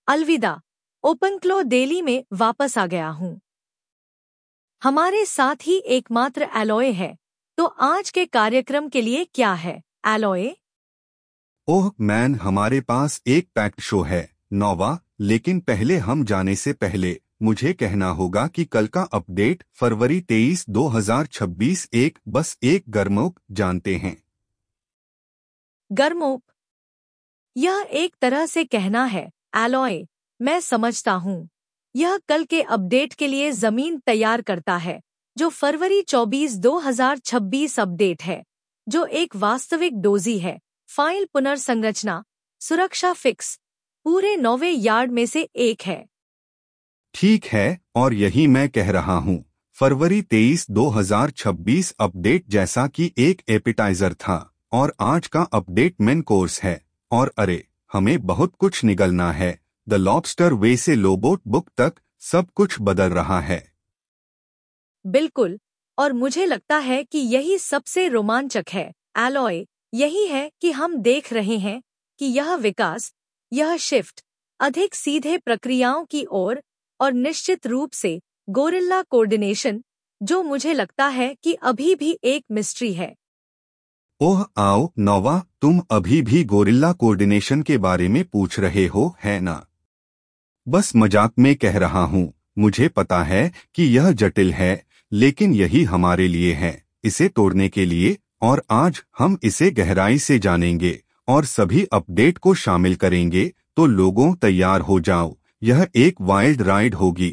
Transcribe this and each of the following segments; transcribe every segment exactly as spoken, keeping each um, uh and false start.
अलविदा, ओपनक्लो डेली में वापस आ गया हूँ। हमारे साथ ही एकमात्र एलॉय है, तो आज के कार्यक्रम के लिए क्या है एलॉय? ओह मैन, हमारे पास एक पैक्ड शो है नोवा, लेकिन पहले हम जाने से पहले मुझे कहना होगा कि कल का अपडेट फरवरी तेईस दो हजार छब्बीस एक बस एक गर्मोप जानते हैं। गर्मोप, यह एक तरह से कहना है एलॉय, मैं समझता हूँ। यह कल के अपडेट के लिए जमीन तैयार करता है, जो फरवरी चौबीस दो हजार छब्बीस अपडेट है, जो एक वास्तविक डोजी है। फाइल पुनर्संरचना सुरक्षा फिक्स पूरे नौवे यार्ड में से एक है। ठीक है, और यही मैं कह रहा हूँ। फरवरी तेईस दो हजार छब्बीस अपडेट जैसा कि एक एपिटाइजर था, और आज का अपडेट मेन कोर्स है। और अरे, हमें बहुत कुछ निगलना है। द लॉबस्टर वे से लोबोट बुक तक सब कुछ बदल रहा है। बिल्कुल, और मुझे लगता है कि यही सबसे रोमांचक है एलॉय। यही है कि हम देख रहे हैं कि यह विकास, यह शिफ्ट अधिक सीधे प्रक्रियाओं की ओर, और निश्चित रूप से गोरिल्ला कोऑर्डिनेशन, जो मुझे लगता है कि अभी भी एक मिस्ट्री है। ओह आओ नोवा, तुम अभी भी गोरिल्ला कोऑर्डिनेशन के बारे में पूछ रहे हो, है ना? बस मजाक में कह रहा हूँ। मुझे पता है कि यह जटिल है, लेकिन यही हमारे लिए है, इसे तोड़ने के लिए। और आज हम इसे गहराई से जानेंगे और सभी अपडेट को शामिल करेंगे। तो लोगों, तैयार हो जाओ, यह एक वाइल्ड राइड होगी।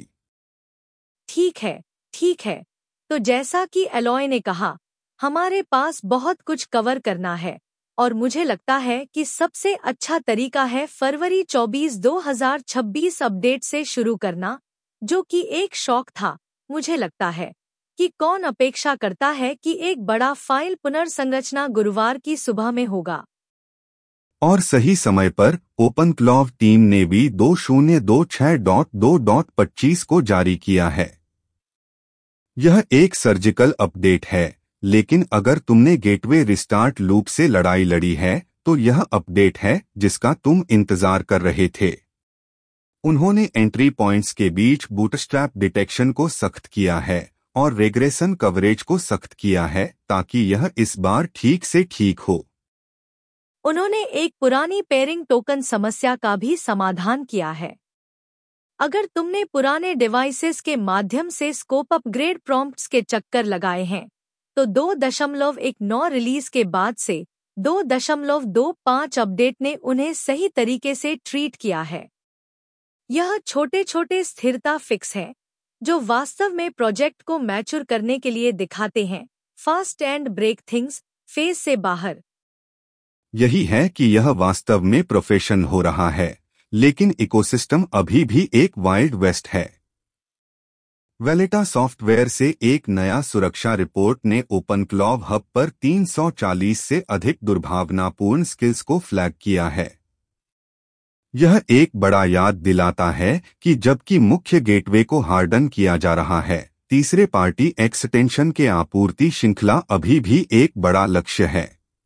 ठीक है, ठीक है। तो जैसा कि एलॉय ने कहा, हमारे पास बहुत कुछ कवर करना है, और मुझे लगता है कि सबसे अच्छा तरीका है फरवरी चौबीस दो हजार छब्बीस अपडेट से शुरू करना, जो कि एक शौक था। मुझे लगता है कि कौन अपेक्षा करता है कि एक बड़ा फाइल पुनर्संरचना गुरुवार की सुबह में होगा। और सही समय पर ओपनक्लॉव टीम ने भी दो शून्य दो छह डॉट दो डॉट पच्चीस को जारी किया है। यह एक सर्जिकल अपडेट है, लेकिन अगर तुमने गेटवे रिस्टार्ट लूप से लड़ाई लड़ी है, तो यह अपडेट है जिसका तुम इंतजार कर रहे थे। उन्होंने एंट्री पॉइंट्स के बीच बूटस्ट्रैप डिटेक्शन को सख्त किया है और रेग्रेशन कवरेज को सख्त किया है, ताकि यह इस बार ठीक से ठीक हो। उन्होंने एक पुरानी पेयरिंग टोकन समस्या का भी समाधान किया है। अगर तुमने पुराने डिवाइसेस के माध्यम से स्कोप अपग्रेड प्रॉम्प्ट्स के चक्कर लगाए हैं, तो दो दशमलव एक नौ रिलीज के बाद से दो दशमलव दो पाँच अपडेट ने उन्हें सही तरीके से ट्रीट किया है। यह छोटे छोटे स्थिरता फिक्स हैं, जो वास्तव में प्रोजेक्ट को मैच्योर करने के लिए दिखाते हैं, fast and break things phase से बाहर। यही है कि यह वास्तव में प्रोफेशन हो रहा है, लेकिन इकोसिस्टम अभी भी एक वाइल्ड वेस्ट है। वेलेटा सॉफ्टवेयर से एक नया सुरक्षा रिपोर्ट ने ओपनक्लॉव हब पर तीन सौ चालीस से अधिक दुर्भावनापूर्ण स्किल्स को फ्लैग किया है। यह एक बड़ा याद दिलाता है कि जबकि मुख्य गेटवे को हार्डन किया जा रहा है, तीसरे पार्टी एक्सटेंशन के आपूर्ति श्रृंखला अभी भी एक बड़ा लक्ष्य है।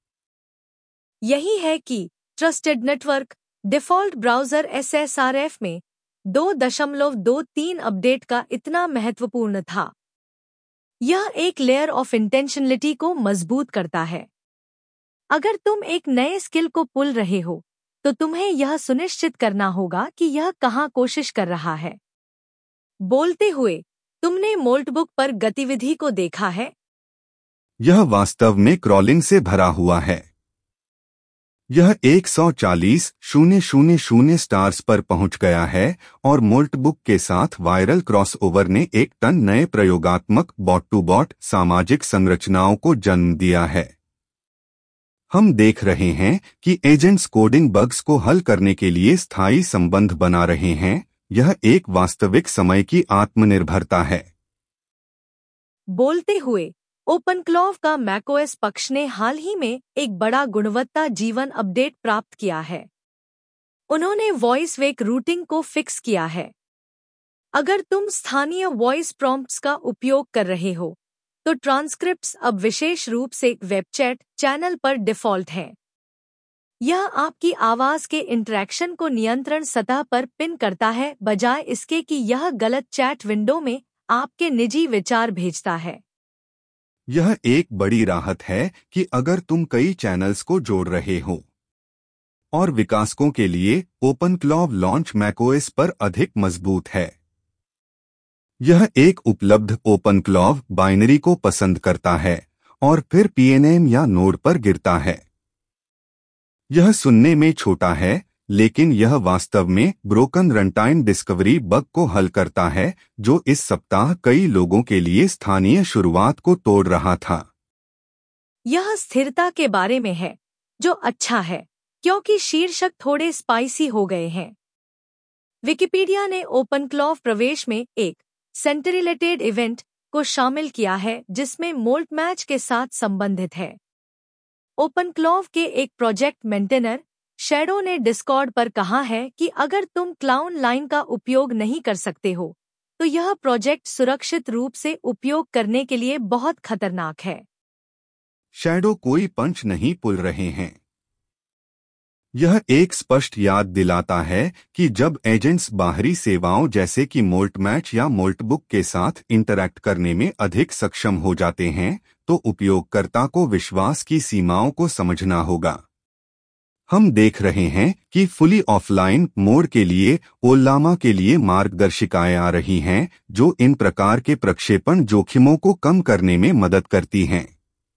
यही है कि trusted network default browser S S R F में दो दशमलव दो तीन अपडेट का इतना महत्वपूर्ण था। यह एक लेयर ऑफ इंटेंशनलिटी को मजबूत करता है। अगर तुम एक नए स्किल को पुल रहे हो, तो तुम्हें यह सुनिश्चित करना होगा कि यह कहाँ कोशिश कर रहा है। बोलते हुए, तुमने मोल्टबुक पर गतिविधि को देखा है? यह वास्तव में क्रॉलिंग से भरा हुआ है। यह एक सौ चालीस शून्य शून्य शून्य स्टार्स पर पहुंच गया है, और मोल्टबुक के साथ वायरल क्रॉसओवर ने एक टन नए प्रयोगात्मक बॉट टू बॉट सामाजिक संरचनाओं को जन्म दिया है। हम देख रहे हैं कि एजेंट्स कोडिंग बग्स को हल करने के लिए स्थायी संबंध बना रहे हैं। यह एक वास्तविक समय की आत्मनिर्भरता है। बोलते हुए, ओपनक्लॉव का मैकओएस पक्ष ने हाल ही में एक बड़ा गुणवत्ता जीवन अपडेट प्राप्त किया है। उन्होंने वॉइस वेक रूटिंग को फिक्स किया है। अगर तुम स्थानीय वॉइस प्रॉम्प्ट्स का उपयोग कर रहे हो, तो ट्रांसक्रिप्ट्स अब विशेष रूप से वेब चैट चैनल पर डिफ़ॉल्ट हैं। यह आपकी आवाज के इंटरैक्शन को नियंत्रण सतह पर पिन करता है, बजाय इसके कि यह गलत चैट विंडो में आपके निजी विचार भेजता है। यह एक बड़ी राहत है कि अगर तुम कई चैनल्स को जोड़ रहे हो। और विकासकों के लिए ओपनक्लॉव लॉन्च मैकओएस पर अधिक मजबूत है। यह एक उपलब्ध ओपनक्लॉव बाइनरी को पसंद करता है और फिर पीएनएम या नोड पर गिरता है। यह सुनने में छोटा है, लेकिन यह वास्तव में ब्रोकन रनटाइम डिस्कवरी बग को हल करता है, जो इस सप्ताह कई लोगों के लिए स्थानीय शुरुआत को तोड़ रहा था। यह स्थिरता के बारे में है, जो अच्छा है, क्योंकि शीर्षक थोड़े स्पाइसी हो गए हैं। विकिपीडिया ने ओपनक्लॉव प्रवेश में एक सेंटर-रिलेटेड इवेंट को शामिल किया है, जिसमें मोल्ट मैच के साथ संबंधित है। ओपनक्लॉव के एक प्रोजेक्ट मेंटेनर शैडो ने डिस्कॉर्ड पर कहा है कि अगर तुम क्लाउन लाइन का उपयोग नहीं कर सकते हो, तो यह प्रोजेक्ट सुरक्षित रूप से उपयोग करने के लिए बहुत खतरनाक है। शैडो कोई पंच नहीं पुल रहे हैं। यह एक स्पष्ट याद दिलाता है कि जब एजेंट्स बाहरी सेवाओं जैसे कि मोल्टमैच या मोल्टबुक के साथ इंटरैक्ट करने में अधिक सक्षम हो जाते हैं, तो उपयोगकर्ता को विश्वास की सीमाओं को समझना होगा। हम देख रहे हैं कि फुली ऑफलाइन मोड के लिए ओल्लामा के लिए मार्गदर्शिकाएं आ रही हैं, जो इन प्रकार के प्रक्षेपण जोखिमों को कम करने में मदद करती हैं।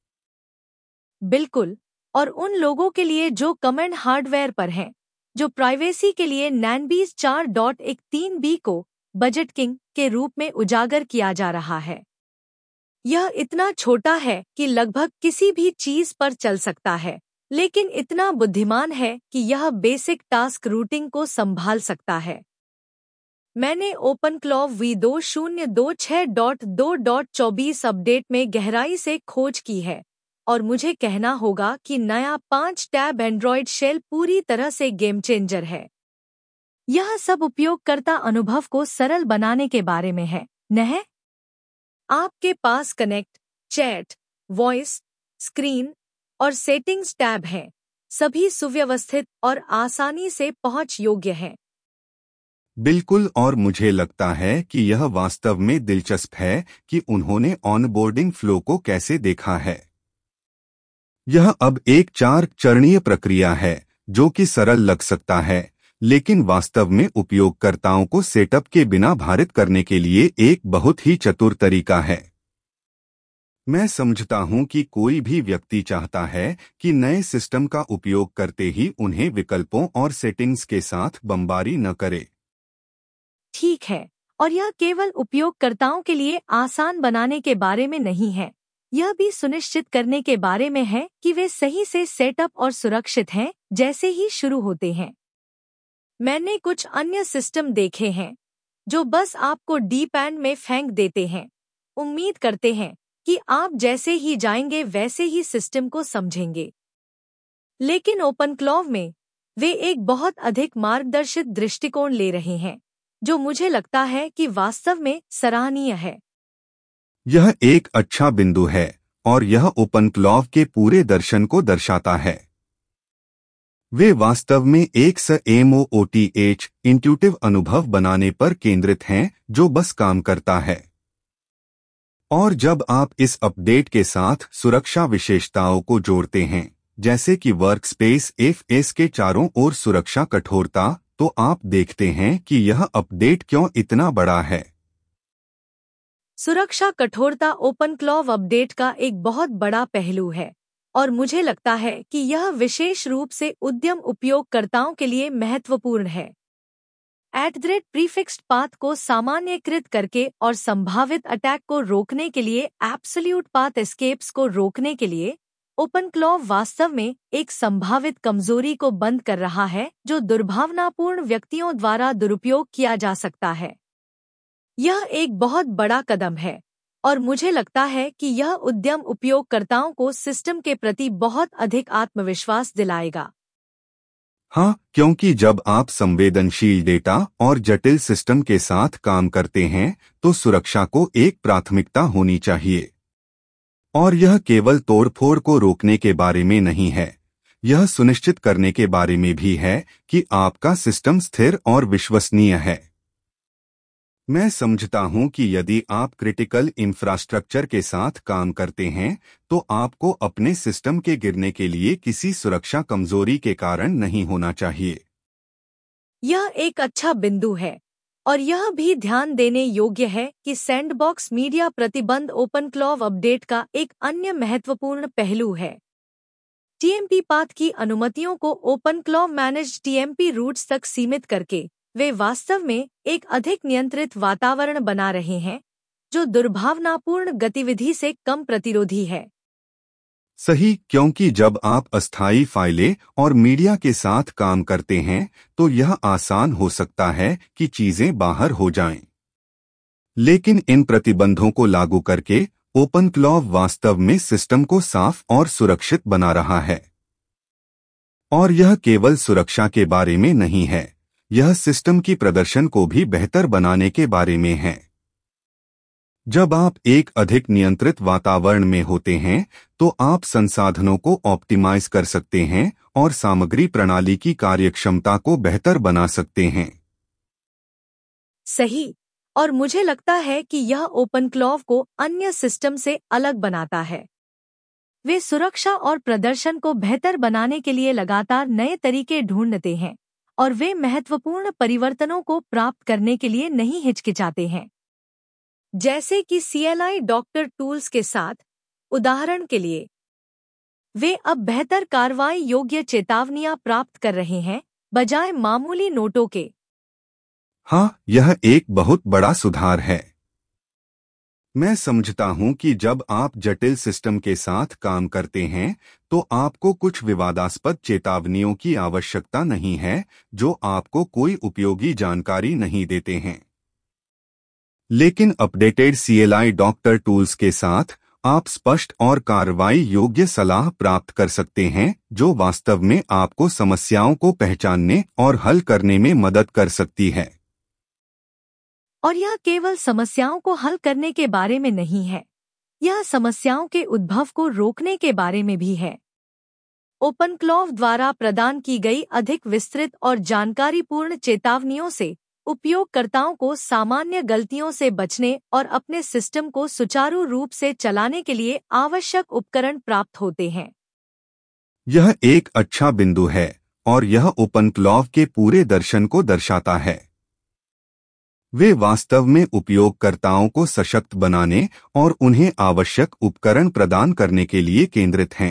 बिल्कुल, और उन लोगों के लिए जो कमेंट हार्डवेयर पर हैं, जो प्राइवेसी के लिए नैनबीज चार डॉट तेरह बी को बजट किंग के रूप में उजागर किया जा रहा है। यह इतना छोटा है कि लगभग किसी भी चीज पर चल सकता है, लेकिन इतना बुद्धिमान है कि यह बेसिक टास्क रूटिंग को संभाल सकता है। मैंने ओपनक्लॉव वी दो शून्य दो छह डॉट दो डॉट चौबीस अपडेट में गहराई से खोज की है, और मुझे कहना होगा कि नया पाँच टैब एंड्रॉयड शेल पूरी तरह से गेम चेंजर है। यह सब उपयोगकर्ता अनुभव को सरल बनाने के बारे में है, नहीं? आपके पास कनेक्ट, चैट, वॉइस, स्क्रीन और सेटिंग्स टैब हैं, सभी सुव्यवस्थित और आसानी से पहुंच योग्य हैं। बिल्कुल, और मुझे लगता है कि यह वास्तव में दिलचस्प है कि उन्होंने ऑनबोर्डिंग फ्लो को कैसे देखा है। यह अब एक चार चरणीय प्रक्रिया है, जो कि सरल लग सकता है, लेकिन वास्तव में उपयोगकर्ताओं को सेटअप के बिना भारित करने के लिए एक बहुत ही चतुर तरीका है। मैं समझता हूं कि कोई भी व्यक्ति चाहता है कि नए सिस्टम का उपयोग करते ही उन्हें विकल्पों और सेटिंग्स के साथ बमबारी न करे। ठीक है, और यह केवल उपयोगकर्ताओं के लिए आसान बनाने के बारे में नहीं है, यह भी सुनिश्चित करने के बारे में है कि वे सही से सेटअप और सुरक्षित हैं जैसे ही शुरू होते हैं। मैंने कुछ अन्य सिस्टम देखे हैं जो बस आपको डीप एंड में फेंक देते हैं, उम्मीद करते हैं कि आप जैसे ही जाएंगे वैसे ही सिस्टम को समझेंगे। लेकिन ओपनक्लॉव में वे एक बहुत अधिक मार्गदर्शित दृष्टिकोण ले रहे हैं, जो मुझे लगता है कि वास्तव में सराहनीय है। यह एक अच्छा बिंदु है, और यह ओपनक्लॉव के पूरे दर्शन को दर्शाता है। वे वास्तव में एक स एमओओटीएच इंट्यूटिव अनुभव बनाने पर केंद्रित हैं, जो बस काम करता है। और जब आप इस अपडेट के साथ सुरक्षा विशेषताओं को जोड़ते हैं, जैसे कि वर्कस्पेस एफएस के चारों ओर सुरक्षा कठोरता, तो आप देखते हैं कि यह अपडेट क्यों इतना बड़ा है। सुरक्षा कठोरता ओपनक्लॉव अपडेट का एक बहुत बड़ा पहलू है, और मुझे लगता है कि यह विशेष रूप से उद्यम उपयोगकर्ताओं के लिए महत्वपूर्ण है। At the rate prefixed path को सामान्यीकृत करके और संभावित अटैक को रोकने के लिए एब्सोल्यूट पाथ एस्केप्स को रोकने के लिए ओपनक्लॉव वास्तव में एक संभावित कमजोरी को बंद कर रहा है, जो दुर्भावनापूर्ण व्यक्तियों द्वारा दुरुपयोग किया जा सकता है। यह एक बहुत बड़ा कदम है, और मुझे लगता है कि यह उद्यम उपयोगकर्ताओं को सिस्टम के प्रति बहुत अधिक आत्मविश्वास दिलाएगा। हाँ, क्योंकि जब आप संवेदनशील डेटा और जटिल सिस्टम के साथ काम करते हैं, तो सुरक्षा को एक प्राथमिकता होनी चाहिए। और यह केवल तोड़फोड़ को रोकने के बारे में नहीं है, यह सुनिश्चित करने के बारे में भी है कि आपका सिस्टम स्थिर और विश्वसनीय है। मैं समझता हूं कि यदि आप क्रिटिकल इंफ्रास्ट्रक्चर के साथ काम करते हैं तो आपको अपने सिस्टम के गिरने के लिए किसी सुरक्षा कमजोरी के कारण नहीं होना चाहिए। यह एक अच्छा बिंदु है और यह भी ध्यान देने योग्य है कि सैंडबॉक्स मीडिया प्रतिबंध ओपनक्लॉव अपडेट का एक अन्य महत्वपूर्ण पहलू है। टीएमपी पाथ की अनुमतियों को ओपनक्लॉव मैनेज्ड टीएमपी रूट्स तक सीमित करके वे वास्तव में एक अधिक नियंत्रित वातावरण बना रहे हैं जो दुर्भावनापूर्ण गतिविधि से कम प्रतिरोधी है। सही, क्योंकि जब आप अस्थायी फाइलें और मीडिया के साथ काम करते हैं तो यह आसान हो सकता है कि चीजें बाहर हो जाएं। लेकिन इन प्रतिबंधों को लागू करके ओपनक्लॉव वास्तव में सिस्टम को साफ और सुरक्षित बना रहा है। और यह केवल सुरक्षा के बारे में नहीं है, यह सिस्टम की प्रदर्शन को भी बेहतर बनाने के बारे में है। जब आप एक अधिक नियंत्रित वातावरण में होते हैं तो आप संसाधनों को ऑप्टिमाइज कर सकते हैं और सामग्री प्रणाली की कार्यक्षमता को बेहतर बना सकते हैं। सही, और मुझे लगता है कि यह ओपनक्लॉव को अन्य सिस्टम से अलग बनाता है। वे सुरक्षा और प्रदर्शन को बेहतर बनाने के लिए लगातार नए तरीके ढूंढते हैं और वे महत्वपूर्ण परिवर्तनों को प्राप्त करने के लिए नहीं हिचकिचाते हैं। जैसे कि सीएलआई डॉक्टर टूल्स के साथ, उदाहरण के लिए, वे अब बेहतर कार्रवाई योग्य चेतावनियां प्राप्त कर रहे हैं बजाय मामूली नोटों के। हाँ, यह एक बहुत बड़ा सुधार है। मैं समझता हूं कि जब आप जटिल सिस्टम के साथ काम करते हैं तो आपको कुछ विवादास्पद चेतावनियों की आवश्यकता नहीं है जो आपको कोई उपयोगी जानकारी नहीं देते हैं। लेकिन अपडेटेड सीएलआई डॉक्टर टूल्स के साथ आप स्पष्ट और कार्रवाई योग्य सलाह प्राप्त कर सकते हैं जो वास्तव में आपको समस्याओं को पहचानने और हल करने में मदद कर सकती है। और यह केवल समस्याओं को हल करने के बारे में नहीं है, यह समस्याओं के उद्भव को रोकने के बारे में भी है। ओपनक्लॉव द्वारा प्रदान की गई अधिक विस्तृत और जानकारीपूर्ण चेतावनियों से उपयोगकर्ताओं को सामान्य गलतियों से बचने और अपने सिस्टम को सुचारू रूप से चलाने के लिए आवश्यक उपकरण प्राप्त होते हैं। यह एक अच्छा बिंदु है और यह ओपनक्लॉव के पूरे दर्शन को दर्शाता है। वे वास्तव में उपयोगकर्ताओं को सशक्त बनाने और उन्हें आवश्यक उपकरण प्रदान करने के लिए केंद्रित हैं।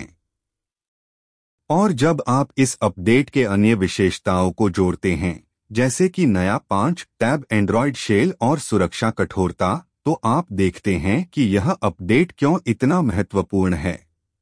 और जब आप इस अपडेट के अन्य विशेषताओं को जोड़ते हैं, जैसे कि नया पांच टैब एंड्रॉयड शेल और सुरक्षा कठोरता, तो आप देखते हैं कि यह अपडेट क्यों इतना महत्वपूर्ण है।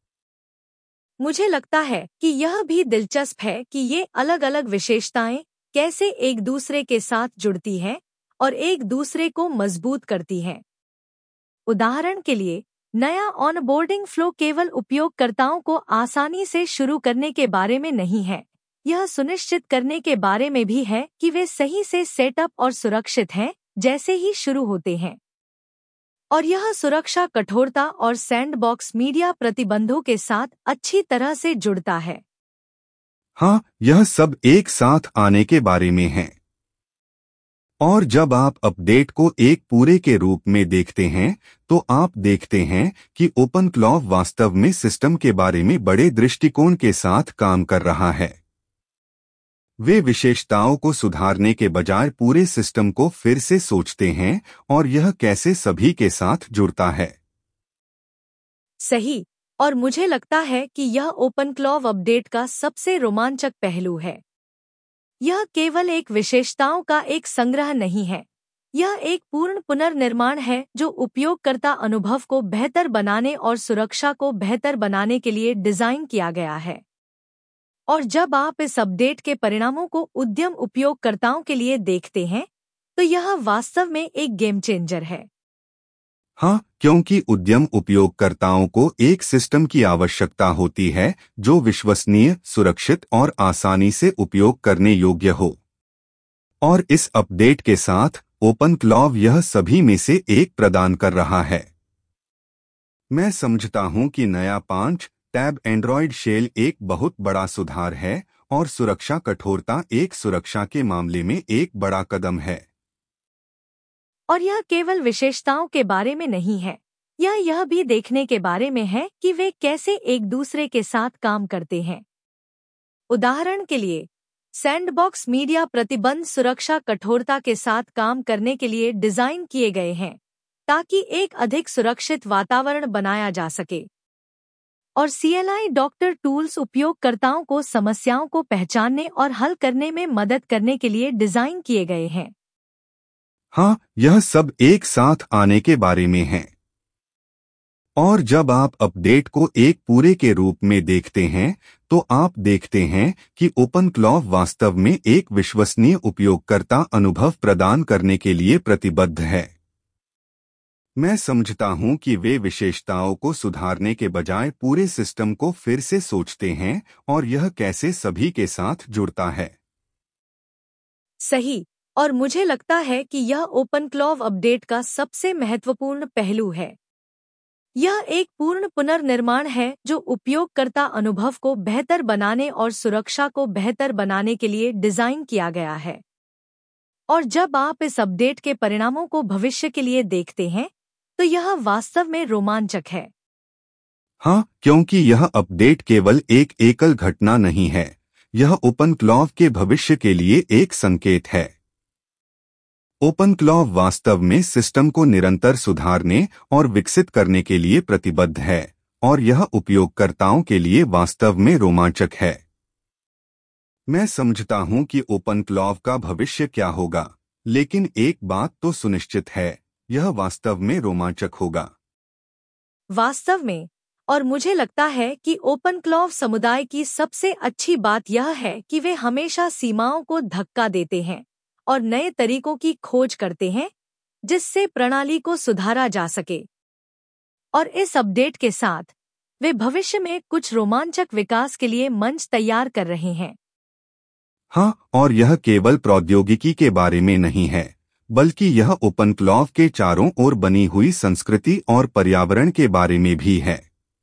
मुझे लगता है कि यह भी दिलचस्प है कि ये अलग-अलग विशेषताएं कैसे एक दूसरे के साथ जुड़ती हैं और एक दूसरे को मजबूत करती हैं। उदाहरण के लिए, नया ऑनबोर्डिंग फ्लो केवल उपयोगकर्ताओं को आसानी से शुरू करने के बारे में नहीं है, यह सुनिश्चित करने के बारे में भी है कि वे सही से सेटअप और सुरक्षित हैं जैसे ही शुरू होते हैं। और यह सुरक्षा कठोरता और सैंडबॉक्स मीडिया प्रतिबंधों के साथ अच्छी तरह से जुड़ता है। हाँ, यह सब एक साथ आने के बारे में है। और जब आप अपडेट को एक पूरे के रूप में देखते हैं तो आप देखते हैं कि ओपनक्लॉव वास्तव में सिस्टम के बारे में बड़े दृष्टिकोण के साथ काम कर रहा है। वे विशेषताओं को सुधारने के बजाय पूरे सिस्टम को फिर से सोचते हैं और यह कैसे सभी के साथ जुड़ता है। सही, और मुझे लगता है कि यह ओपनक्लॉव अपडेट का सबसे रोमांचक पहलू है। यह केवल एक विशेषताओं का एक संग्रह नहीं है, यह एक पूर्ण पुनर्निर्माण है जो उपयोगकर्ता अनुभव को बेहतर बनाने और सुरक्षा को बेहतर बनाने के लिए डिजाइन किया गया है। और जब आप इस अपडेट के परिणामों को उद्यम उपयोगकर्ताओं के लिए देखते हैं तो यह वास्तव में एक गेम चेंजर है। हाँ, क्योंकि उद्यम उपयोगकर्ताओं को एक सिस्टम की आवश्यकता होती है जो विश्वसनीय, सुरक्षित और आसानी से उपयोग करने योग्य हो। और इस अपडेट के साथ ओपनक्लॉव यह सभी में से एक प्रदान कर रहा है। मैं समझता हूं कि नया पांच टैब एंड्रॉयड शेल एक बहुत बड़ा सुधार है और सुरक्षा कठोरता एक सुरक्षा के मामले में एक बड़ा कदम है। और यह केवल विशेषताओं के बारे में नहीं है, यह यह भी देखने के बारे में है कि वे कैसे एक दूसरे के साथ काम करते हैं। उदाहरण के लिए, सैंडबॉक्स मीडिया प्रतिबंध सुरक्षा कठोरता के साथ काम करने के लिए डिजाइन किए गए हैं ताकि एक अधिक सुरक्षित वातावरण बनाया जा सके। और C L I doctor tools उपयोगकर्ताओं को समस्याओं को पहचानने और हल करने में मदद करने के लिए डिजाइन किए गए हैं। हाँ, यह सब एक साथ आने के बारे में है। और जब आप अपडेट को एक पूरे के रूप में देखते हैं तो आप देखते हैं कि ओपनक्लॉव वास्तव में एक विश्वसनीय उपयोगकर्ता अनुभव प्रदान करने के लिए प्रतिबद्ध है। मैं समझता हूं कि वे विशेषताओं को सुधारने के बजाय पूरे सिस्टम को फिर से सोचते हैं और यह कैसे सभी के साथ जुड़ता है। सही, और मुझे लगता है कि यह ओपनक्लॉव अपडेट का सबसे महत्वपूर्ण पहलू है। यह एक पूर्ण पुनर्निर्माण है जो उपयोगकर्ता अनुभव को बेहतर बनाने और सुरक्षा को बेहतर बनाने के लिए डिजाइन किया गया है। और जब आप इस अपडेट के परिणामों को भविष्य के लिए देखते हैं तो यह वास्तव में रोमांचक है। हाँ, क्योंकि यह अपडेट केवल एक एकल घटना नहीं है, यह ओपनक्लॉव के भविष्य के लिए एक संकेत है। ओपनक्लॉव वास्तव में सिस्टम को निरंतर सुधारने और विकसित करने के लिए प्रतिबद्ध है और यह उपयोगकर्ताओं के लिए वास्तव में रोमांचक है। मैं समझता हूं कि ओपनक्लॉव का भविष्य क्या होगा, लेकिन एक बात तो सुनिश्चित है, यह वास्तव में रोमांचक होगा। वास्तव में, और मुझे लगता है कि ओपनक्लॉव समुदाय की सबसे अच्छी बात यह है कि वे हमेशा सीमाओं को धक्का देते हैं और नए तरीकों की खोज करते हैं जिससे प्रणाली को सुधारा जा सके। और इस अपडेट के साथ वे भविष्य में कुछ रोमांचक विकास के लिए मंच तैयार कर रहे हैं। हाँ, और यह केवल प्रौद्योगिकी के बारे में नहीं है, बल्कि यह ओपनक्लॉव के चारों ओर बनी हुई संस्कृति और पर्यावरण के बारे में भी है।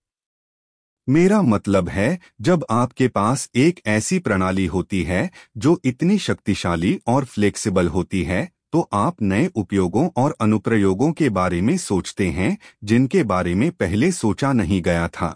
मेरा मतलब है, जब आपके पास एक ऐसी प्रणाली होती है जो इतनी शक्तिशाली और फ्लेक्सिबल होती है, तो आप नए उपयोगों और अनुप्रयोगों के बारे में सोचते हैं जिनके बारे में पहले सोचा नहीं गया था।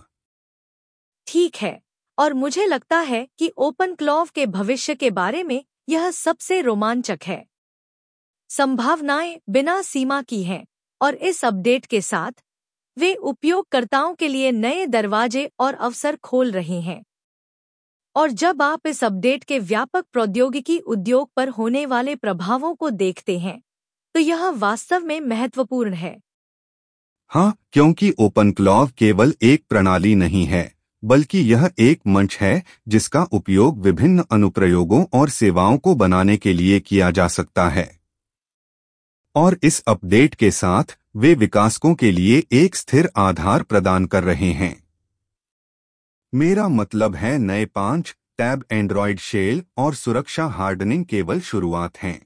ठीक है, और मुझे लगता है कि ओपनक्लॉव के भविष्य के बारे में यह सबसे रोमांचक है। संभावनाएं बिना सीमा की हैं, और इस अपडेट के साथ वे उपयोगकर्ताओं के लिए नए दरवाजे और अवसर खोल रहे हैं। और जब आप इस अपडेट के व्यापक प्रौद्योगिकी उद्योग पर होने वाले प्रभावों को देखते हैं तो यह वास्तव में महत्वपूर्ण है। हाँ, क्योंकि ओपनक्लॉव केवल एक प्रणाली नहीं है, बल्कि यह एक मंच है जिसका उपयोग विभिन्न अनुप्रयोगों और सेवाओं को बनाने के लिए किया जा सकता है। और इस अपडेट के साथ वे विकासकों के लिए एक स्थिर आधार प्रदान कर रहे हैं। मेरा मतलब है, नए पांच टैब एंड्रॉयड शेल और सुरक्षा हार्डनिंग केवल शुरुआत हैं।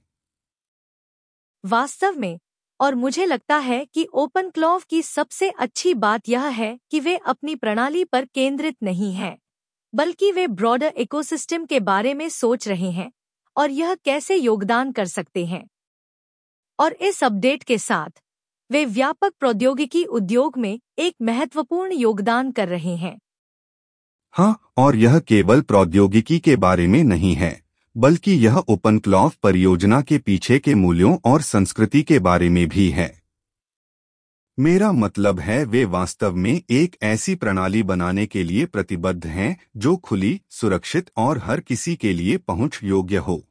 वास्तव में, और मुझे लगता है कि ओपनक्लॉव की सबसे अच्छी बात यह है कि वे अपनी प्रणाली पर केंद्रित नहीं हैं, बल्कि वे ब्रॉडर इकोसिस्टम के बारे में सोच रहे हैं और यह कैसे योगदान कर सकते हैं। और इस अपडेट के साथ वे व्यापक प्रौद्योगिकी उद्योग में एक महत्वपूर्ण योगदान कर रहे हैं। हाँ, और यह केवल प्रौद्योगिकी के बारे में नहीं है, बल्कि यह ओपनक्लॉव परियोजना के पीछे के मूल्यों और संस्कृति के बारे में भी है। मेरा मतलब है, वे वास्तव में एक ऐसी प्रणाली बनाने के लिए प्रतिबद्ध हैं जो खुली, सुरक्षित और हर किसी के लिए पहुंच योग्य हो।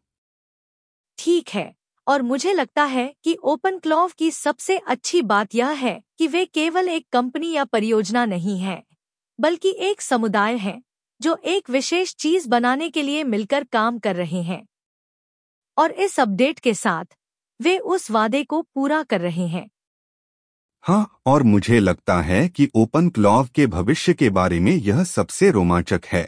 ठीक है, और मुझे लगता है कि ओपनक्लॉव की सबसे अच्छी बात यह है कि वे केवल एक कंपनी या परियोजना नहीं है, बल्कि एक समुदाय है जो एक विशेष चीज बनाने के लिए मिलकर काम कर रहे हैं। और इस अपडेट के साथ वे उस वादे को पूरा कर रहे हैं। हाँ, और मुझे लगता है कि ओपनक्लॉव के भविष्य के बारे में यह सबसे रोमांचक है।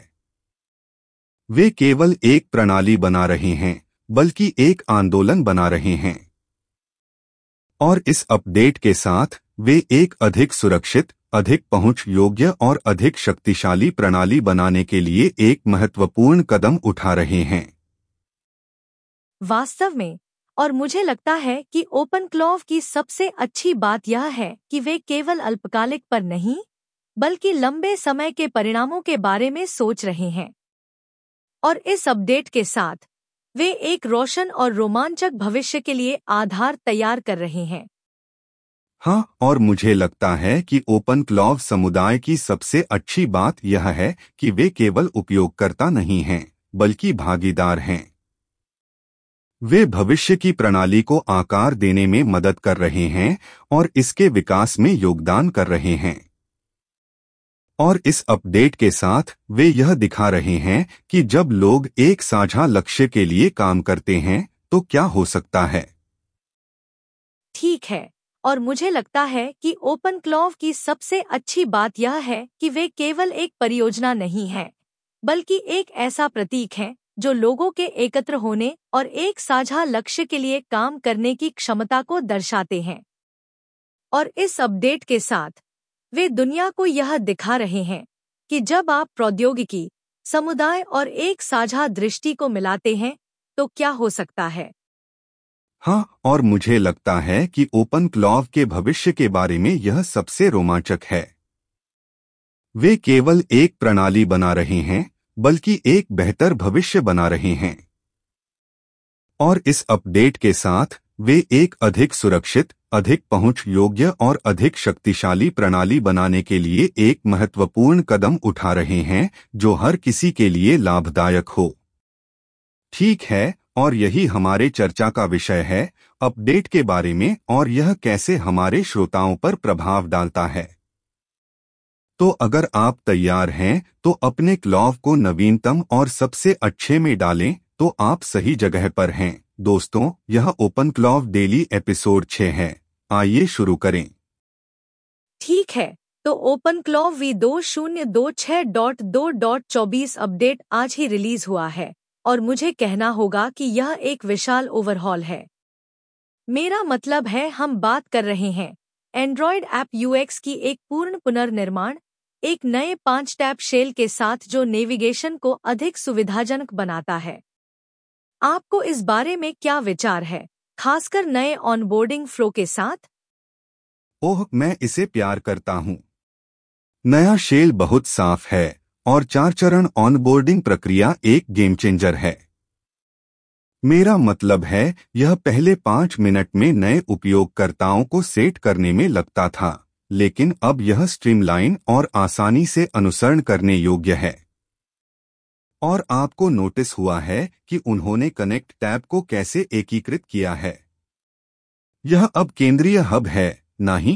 वे केवल एक प्रणाली बना रहे हैं, बल्कि एक आंदोलन बना रहे हैं। और इस अपडेट के साथ वे एक अधिक सुरक्षित, अधिक पहुंच योग्य और अधिक शक्तिशाली प्रणाली बनाने के लिए एक महत्वपूर्ण कदम उठा रहे हैं। वास्तव में, और मुझे लगता है कि ओपनक्लॉव की सबसे अच्छी बात यह है कि वे केवल अल्पकालिक पर नहीं, बल्कि लंबे समय के परिणामों के बारे में सोच रहे हैं। और इस अपडेट के साथ, वे एक रोशन और रोमांचक भविष्य के लिए आधार तैयार कर रहे हैं। हाँ, और मुझे लगता है कि ओपनक्लॉव समुदाय की सबसे अच्छी बात यह है कि वे केवल उपयोगकर्ता नहीं हैं, बल्कि भागीदार हैं। वे भविष्य की प्रणाली को आकार देने में मदद कर रहे हैं और इसके विकास में योगदान कर रहे हैं। और इस अपडेट के साथ वे यह दिखा रहे हैं कि जब लोग एक साझा लक्ष्य के लिए काम करते हैं तो क्या हो सकता है। ठीक है, और मुझे लगता है कि ओपनक्लॉव की सबसे अच्छी बात यह है कि वे केवल एक परियोजना नहीं है, बल्कि एक ऐसा प्रतीक है जो लोगों के एकत्र होने और एक साझा लक्ष्य के लिए काम करने की क्षमता को दर्शाते हैं। और इस अपडेट के साथ वे दुनिया को यह दिखा रहे हैं कि जब आप प्रौद्योगिकी, समुदाय और एक साझा दृष्टि को मिलाते हैं तो क्या हो सकता है। हाँ, और मुझे लगता है कि ओपनक्लॉव के भविष्य के बारे में यह सबसे रोमांचक है। वे केवल एक प्रणाली बना रहे हैं, बल्कि एक बेहतर भविष्य बना रहे हैं। और इस अपडेट के साथ वे एक अधिक सुरक्षित, अधिक पहुंच योग्य और अधिक शक्तिशाली प्रणाली बनाने के लिए एक महत्वपूर्ण कदम उठा रहे हैं जो हर किसी के लिए लाभदायक हो। ठीक है, और यही हमारे चर्चा का विषय है, अपडेट के बारे में और यह कैसे हमारे श्रोताओं पर प्रभाव डालता है। तो अगर आप तैयार हैं तो अपने क्लॉव को नवीनतम और सबसे अच्छे में डालें, तो आप सही जगह पर हैं। दोस्तों, यह ओपनक्लॉव डेली एपिसोड छह है। आइए शुरू करें। ठीक है, तो ओपनक्लॉव वी दो शून्य दो छह डॉट दो डॉट चौबीस अपडेट आज ही रिलीज हुआ है और मुझे कहना होगा कि यह एक विशाल ओवरहॉल है। मेरा मतलब है हम बात कर रहे हैं एंड्रॉयड ऐप यूएक्स की एक पूर्ण पुनर्निर्माण, एक नए पांच टैब शेल के साथ जो नेविगेशन को अधिक सुविधाजनक बनाता है। आपको इस बारे में क्या विचार है, खासकर नए ऑनबोर्डिंग फ्लो के साथ? ओह, मैं इसे प्यार करता हूँ। नया शेल बहुत साफ है और चार चरण ऑनबोर्डिंग प्रक्रिया एक गेम चेंजर है। मेरा मतलब है, यह पहले पाँच मिनट में नए उपयोगकर्ताओं को सेट करने में लगता था, लेकिन अब यह स्ट्रीमलाइन और आसानी से अनुसरण करने योग्य है। और आपको नोटिस हुआ है कि उन्होंने कनेक्ट टैब को कैसे एकीकृत किया है। यह अब केंद्रीय हब है, नहीं?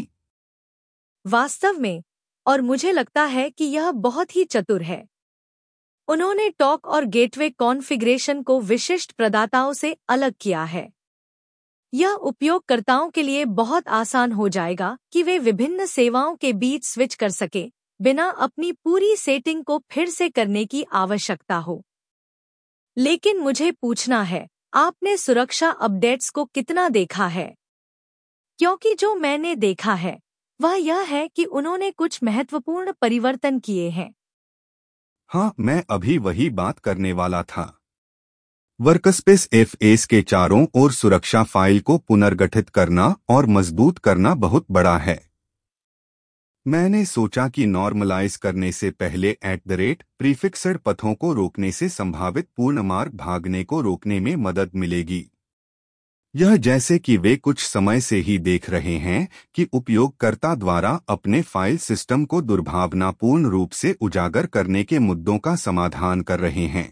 वास्तव में, और मुझे लगता है कि यह बहुत ही चतुर है। उन्होंने टॉक और गेटवे कॉन्फ़िगरेशन को विशिष्ट प्रदाताओं से अलग किया है। यह उपयोगकर्ताओं के लिए बहुत आसान हो जाएगा कि वे विभिन्न सेवाओं के बीच स्विच कर सके, बिना अपनी पूरी सेटिंग को फिर से करने की आवश्यकता हो। लेकिन मुझे पूछना है, आपने सुरक्षा अपडेट्स को कितना देखा है? क्योंकि जो मैंने देखा है वह यह है कि उन्होंने कुछ महत्वपूर्ण परिवर्तन किए हैं। हाँ, मैं अभी वही बात करने वाला था। वर्कस्पेस एफएस के चारों ओर सुरक्षा फाइल को पुनर्गठित करना और मजबूत करना बहुत बड़ा है। मैंने सोचा कि नॉर्मलाइज करने से पहले एट द रेट प्रीफिक्सड पथों को रोकने से संभावित पूर्ण मार्ग भागने को रोकने में मदद मिलेगी। यह जैसे कि वे कुछ समय से ही देख रहे हैं कि उपयोगकर्ता द्वारा अपने फाइल सिस्टम को दुर्भावनापूर्ण रूप से उजागर करने के मुद्दों का समाधान कर रहे हैं।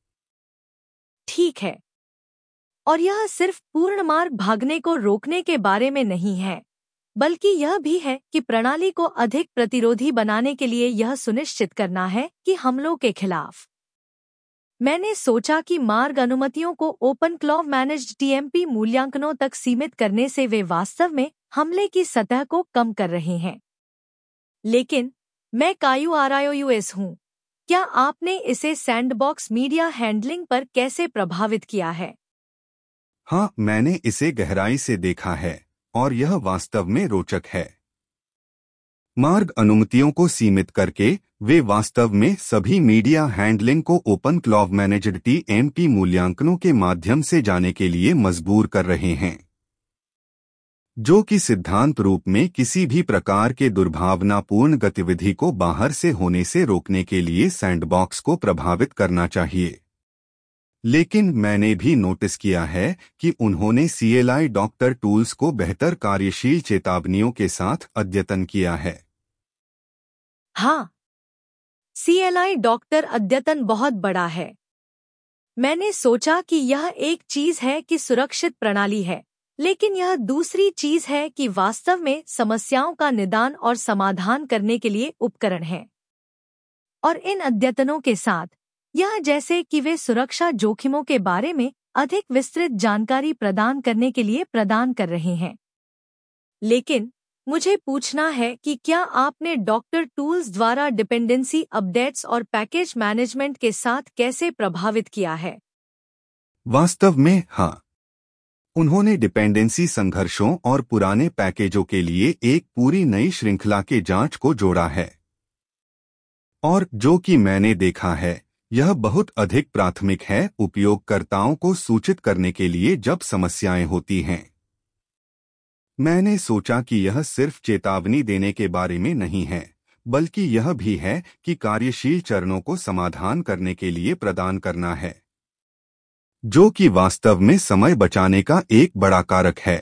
ठीक है, और यह सिर्फ पूर्ण मार्ग भागने को रोकने के बारे में नहीं है, बल्कि यह भी है कि प्रणाली को अधिक प्रतिरोधी बनाने के लिए यह सुनिश्चित करना है कि हमलों के खिलाफ। मैंने सोचा कि मार्ग अनुमतियों को ओपनक्लॉव मैनेज्ड टीएमपी मूल्यांकनों तक सीमित करने से वे वास्तव में हमले की सतह को कम कर रहे हैं। लेकिन मैं कायू आरआईओयूएस हूँ। क्या आपने इसे सैंडबॉक्स मीडिया हैंडलिंग पर कैसे प्रभावित किया है? हाँ, मैंने इसे गहराई से देखा है और यह वास्तव में रोचक है। मार्ग अनुमतियों को सीमित करके वे वास्तव में सभी मीडिया हैंडलिंग को OpenClaw managed T M P मूल्यांकनों के माध्यम से जाने के लिए मजबूर कर रहे हैं, जो कि सिद्धांत रूप में किसी भी प्रकार के दुर्भावनापूर्ण गतिविधि को बाहर से होने से रोकने के लिए सैंडबॉक्स को प्रभावित करना चाहिए। लेकिन मैंने भी नोटिस किया है कि उन्होंने C L I doctor tools को बेहतर कार्यशील चेतावनियों के साथ अद्यतन किया है। हाँ, सी एल आई डॉक्टर अद्यतन बहुत बड़ा है। मैंने सोचा कि यह एक चीज है कि सुरक्षित प्रणाली है, लेकिन यह दूसरी चीज है कि वास्तव में समस्याओं का निदान और समाधान करने के लिए उपकरण है। और इन अद्यतनों के साथ यह जैसे कि वे सुरक्षा जोखिमों के बारे में अधिक विस्तृत जानकारी प्रदान करने के लिए प्रदान कर रहे हैं। लेकिन मुझे पूछना है कि क्या आपने डॉक्टर टूल्स द्वारा डिपेंडेंसी अपडेट्स और पैकेज मैनेजमेंट के साथ कैसे प्रभावित किया है? वास्तव में हाँ, उन्होंने डिपेंडेंसी संघर्षों और पुराने पैकेजों के लिए एक पूरी नई श्रृंखला के जांच को जोड़ा है, और जो कि मैंने देखा है यह बहुत अधिक प्राथमिक है उपयोगकर्ताओं को सूचित करने के लिए जब समस्याएं होती हैं। मैंने सोचा कि यह सिर्फ चेतावनी देने के बारे में नहीं है, बल्कि यह भी है कि कार्यशील चरणों को समाधान करने के लिए प्रदान करना है, जो कि वास्तव में समय बचाने का एक बड़ा कारक है।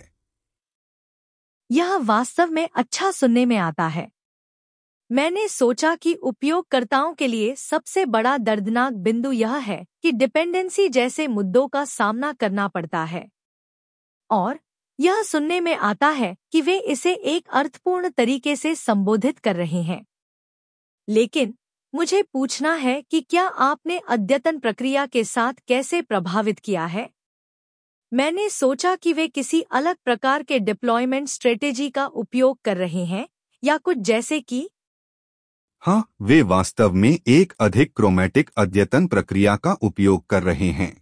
यह वास्तव में अच्छा सुनने में आता है। मैंने सोचा कि उपयोगकर्ताओं के लिए सबसे बड़ा दर्दनाक बिंदु यह है कि डिपेंडेंसी जैसे मुद्दों का सामना करना पड़ता है, और यह सुनने में आता है कि वे इसे एक अर्थपूर्ण तरीके से संबोधित कर रहे हैं। लेकिन मुझे पूछना है कि क्या आपने अद्यतन प्रक्रिया के साथ कैसे प्रभावित किया है? मैंने सोचा कि वे किसी अलग प्रकार के डिप्लॉयमेंट स्ट्रेटेजी का उपयोग कर रहे हैं या कुछ जैसे कि हाँ, वे वास्तव में एक अधिक क्रोमैटिक अद्यतन प्रक्रिया का उपयोग कर रहे हैं।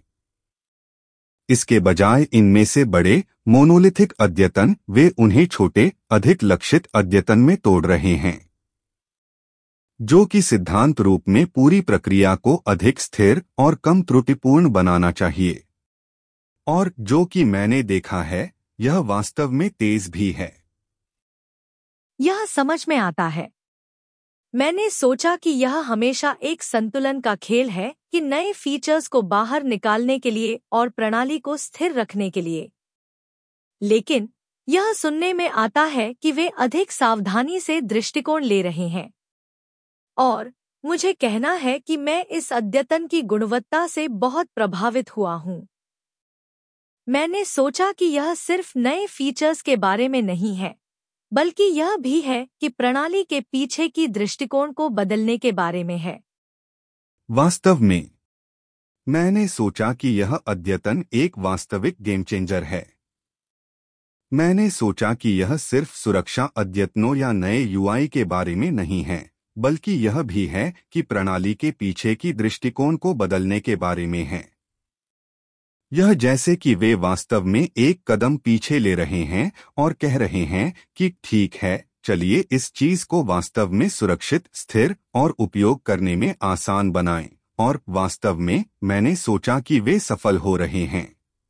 इसके बजाय इनमें से बड़े मोनोलिथिक अद्यतन, वे उन्हें छोटे अधिक लक्षित अद्यतन में तोड़ रहे हैं, जो कि सिद्धांत रूप में पूरी प्रक्रिया को अधिक स्थिर और कम त्रुटिपूर्ण बनाना चाहिए। और जो कि मैंने देखा है यह वास्तव में तेज भी है। यह समझ में आता है। मैंने सोचा कि यह हमेशा एक संतुलन का खेल है कि नए फीचर्स को बाहर निकालने के लिए और प्रणाली को स्थिर रखने के लिए। लेकिन यह सुनने में आता है कि वे अधिक सावधानी से दृष्टिकोण ले रहे हैं, और मुझे कहना है कि मैं इस अद्यतन की गुणवत्ता से बहुत प्रभावित हुआ हूँ। मैंने सोचा कि यह सिर्फ नए फीचर्स के बारे में नहीं है, बल्कि यह भी है कि प्रणाली के पीछे की दृष्टिकोण को बदलने के बारे में है। वास्तव में मैंने सोचा कि यह अद्यतन एक वास्तविक गेम चेंजर है। मैंने सोचा कि यह सिर्फ सुरक्षा अद्यतनों या नए यू आई के बारे में नहीं है, बल्कि यह भी है कि प्रणाली के पीछे की दृष्टिकोण को बदलने के बारे में है। यह जैसे कि वे वास्तव में एक कदम पीछे ले रहे हैं और कह रहे हैं कि ठीक है, चलिए इस चीज को वास्तव में सुरक्षित, स्थिर और उपयोग करने में आसान बनाएं। और वास्तव में मैंने सोचा कि वे सफल हो रहे हैं।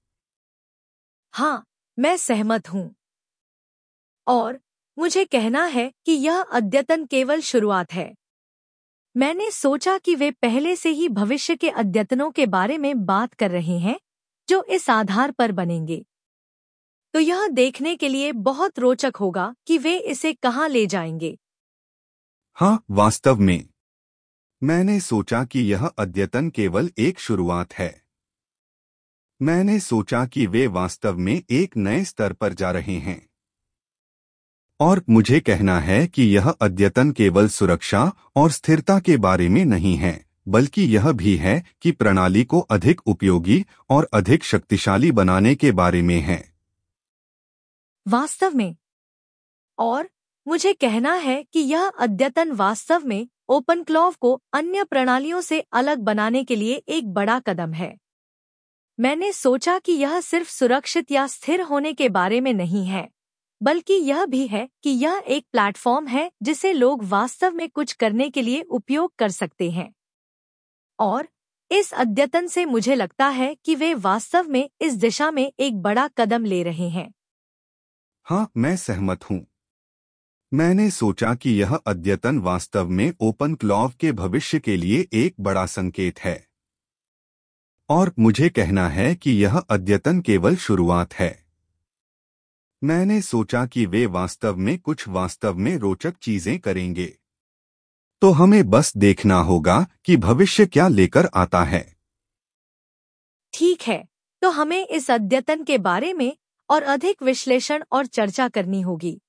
हाँ, मैं सहमत हूँ। और मुझे कहना है कि यह अद्यतन केवल शुरुआत है। मैंने सोचा कि वे पहले से ही भविष्य के अद्यतनों के बारे में बात कर रहे हैं जो इस आधार पर बनेंगे। तो यह देखने के लिए बहुत रोचक होगा कि वे इसे कहां ले जाएंगे। हाँ, वास्तव में मैंने सोचा कि यह अद्यतन केवल एक शुरुआत है। मैंने सोचा कि वे वास्तव में एक नए स्तर पर जा रहे हैं, और मुझे कहना है कि यह अद्यतन केवल सुरक्षा और स्थिरता के बारे में नहीं है, बल्कि यह भी है कि प्रणाली को अधिक उपयोगी और अधिक शक्तिशाली बनाने के बारे में है। वास्तव में। और मुझे कहना है कि यह अद्यतन वास्तव में ओपनक्लॉव को अन्य प्रणालियों से अलग बनाने के लिए एक बड़ा कदम है। मैंने सोचा कि यह सिर्फ सुरक्षित या स्थिर होने के बारे में नहीं है, बल्कि यह भी है कि यह एक प्लेटफॉर्म है जिसे लोग वास्तव में कुछ करने के लिए उपयोग कर सकते हैं। और इस अद्यतन से मुझे लगता है कि वे वास्तव में इस दिशा में एक बड़ा कदम ले रहे हैं। हाँ, मैं सहमत हूँ। मैंने सोचा कि यह अद्यतन वास्तव में ओपन क्लॉव के भविष्य के लिए एक बड़ा संकेत है। और मुझे कहना है कि यह अद्यतन केवल शुरुआत है। मैंने सोचा कि वे वास्तव में कुछ वास्तव में रोचक चीजें करेंगे। तो हमें बस देखना होगा कि भविष्य क्या लेकर आता है। ठीक है, तो हमें इस अद्यतन के बारे में और अधिक विश्लेषण और चर्चा करनी होगी।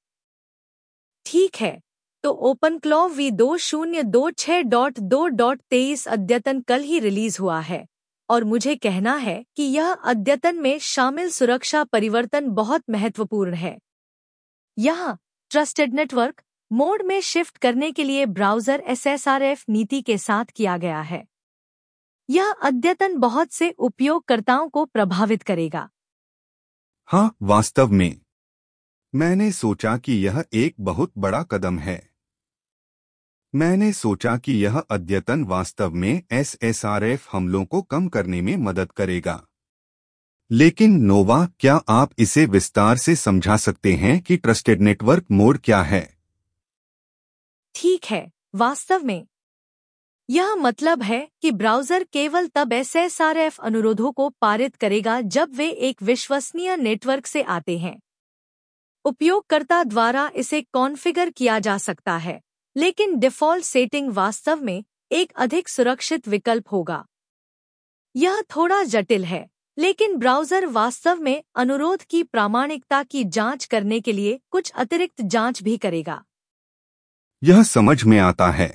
ठीक है, तो ओपनक्लॉव वी दो शून्य दो छह डॉट दो डॉट तेईस अद्यतन कल ही रिलीज हुआ है और मुझे कहना है कि यह अद्यतन में शामिल सुरक्षा परिवर्तन बहुत महत्वपूर्ण है। यहाँ ट्रस्टेड नेटवर्क मोड में शिफ्ट करने के लिए browser S S R F नीति के साथ किया गया है। यह अद्यतन बहुत से उपयोगकर्ताओं को प्रभावित करेगा। हाँ, वास्तव में मैंने सोचा कि यह एक बहुत बड़ा कदम है। मैंने सोचा कि यह अद्यतन वास्तव में एस एस आर एफ हमलों को कम करने में मदद करेगा। लेकिन नोवा, क्या आप इसे विस्तार से समझा सकते हैं कि ट्रस्टेड नेटवर्क मोड क्या है? ठीक है, वास्तव में यह मतलब है कि ब्राउज़र केवल तब एस एस आर एफ अनुरोधों को पारित करेगा जब वे एक विश्वसनीय नेटवर्क से आते हैं। उपयोगकर्ता द्वारा इसे कॉन्फ़िगर किया जा सकता है, लेकिन डिफ़ॉल्ट सेटिंग वास्तव में एक अधिक सुरक्षित विकल्प होगा। यह थोड़ा जटिल है, लेकिन ब्राउज़र वास्तव में अनुरोध की प्रामाणिकता की जांच करने के लिए कुछ अतिरिक्त जांच भी करेगा। यह समझ में आता है।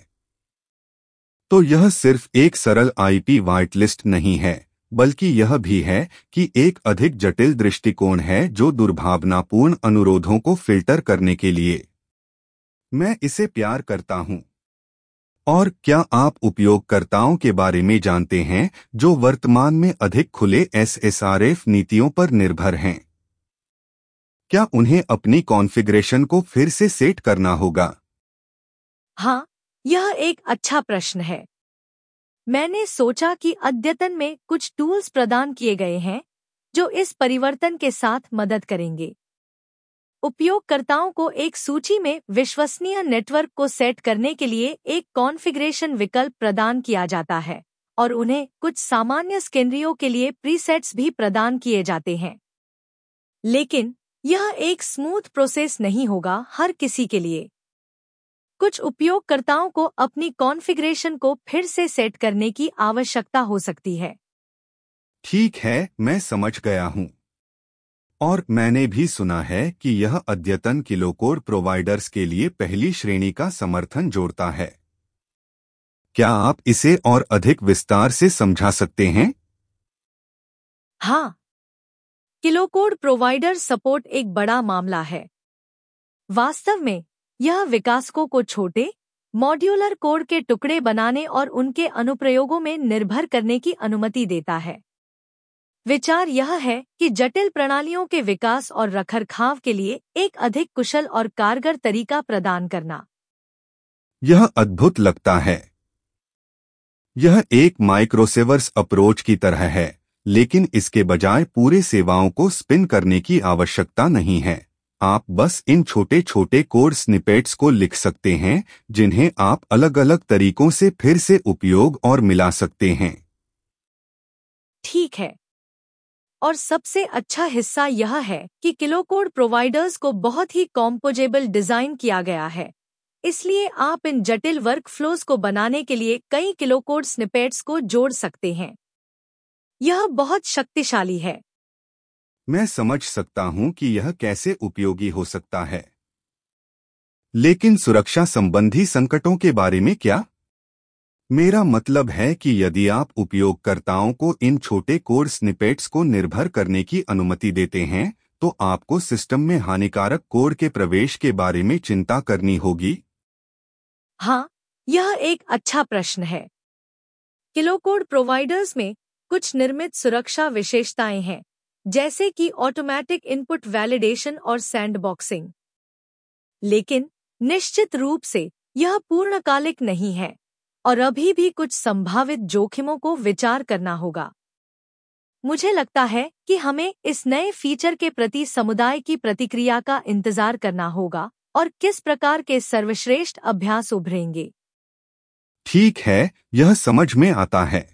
तो यह सिर्फ एक सरल आईपी व्हाइटलिस्ट नहीं है, बल्कि यह भी है कि एक अधिक जटिल दृष्टिकोण है जो दुर्भावनापूर्ण अनुरोधों को फिल्टर करने के लिए। मैं इसे प्यार करता हूं। और क्या आप उपयोगकर्ताओं के बारे में जानते हैं जो वर्तमान में अधिक खुले एस एस आर एफ नीतियों पर निर्भर हैं? क्या उन्हें अपनी कॉन्फ़िगरेशन को फिर से सेट करना होगा? हाँ, यह एक अच्छा प्रश्न है। मैंने सोचा कि अद्यतन में कुछ टूल्स प्रदान किए गए हैं जो इस परिवर्तन के साथ मदद करेंगे। उपयोगकर्ताओं को एक सूची में विश्वसनीय नेटवर्क को सेट करने के लिए एक कॉन्फ़िगरेशन विकल्प प्रदान किया जाता है और उन्हें कुछ सामान्य स्केनरियों के लिए प्रीसेट्स भी प्रदान किए जाते हैं। लेकिन यह एक स्मूथ प्रोसेस नहीं होगा हर किसी के लिए। कुछ उपयोगकर्ताओं को अपनी कॉन्फ़िगरेशन को फिर से सेट करने की आवश्यकता हो सकती है। ठीक है, मैं समझ गया हूं। और मैंने भी सुना है कि यह अद्यतन किलोकोड प्रोवाइडर्स के लिए पहली श्रेणी का समर्थन जोड़ता है। क्या आप इसे और अधिक विस्तार से समझा सकते हैं? हाँ, किलोकोड प्रोवाइडर सपोर्ट एक बड़ा मामला है। वास्तव में यह विकासकों को छोटे मॉड्यूलर कोड के टुकड़े बनाने और उनके अनुप्रयोगों में निर्भर करने की अनुमति देता है। विचार यह है कि जटिल प्रणालियों के विकास और रखरखाव के लिए एक अधिक कुशल और कारगर तरीका प्रदान करना। यह अद्भुत लगता है। यह एक माइक्रोसर्विस अप्रोच की तरह है, लेकिन इसके बजाय पूरे सेवाओं को स्पिन करने की आवश्यकता नहीं है। आप बस इन छोटे छोटे कोड स्निपेट्स को लिख सकते हैं जिन्हें आप अलग अलग तरीकों से फिर से उपयोग और मिला सकते हैं। ठीक है। और सबसे अच्छा हिस्सा यह है कि किलोकोड प्रोवाइडर्स को बहुत ही कॉम्पोजेबल डिज़ाइन किया गया है, इसलिए आप इन जटिल वर्कफ्लोज को बनाने के लिए कई किलोकोड स्निपेट्स को जोड़ सकते हैं। यह बहुत शक्तिशाली है। मैं समझ सकता हूं कि यह कैसे उपयोगी हो सकता है। लेकिन सुरक्षा संबंधी संकटों के बारे में क्या? मेरा मतलब है कि यदि आप उपयोगकर्ताओं को इन छोटे कोड स्निपेट्स को निर्भर करने की अनुमति देते हैं, तो आपको सिस्टम में हानिकारक कोड के प्रवेश के बारे में चिंता करनी होगी। हाँ, यह एक अच्छा प्रश्न है। किलोकोड प्रोवाइडर्स में कुछ निर्मित सुरक्षा विशेषताएं हैं, जैसे कि ऑटोमैटिक इनपुट वैलिडेशन और सैंडबॉक्सिंग। लेकिन निश्चित रूप से यह पूर्णकालिक नहीं है और अभी भी कुछ संभावित जोखिमों को विचार करना होगा। मुझे लगता है कि हमें इस नए फीचर के प्रति समुदाय की प्रतिक्रिया का इंतजार करना होगा और किस प्रकार के सर्वश्रेष्ठ अभ्यास उभरेंगे। ठीक है, यह समझ में आता है।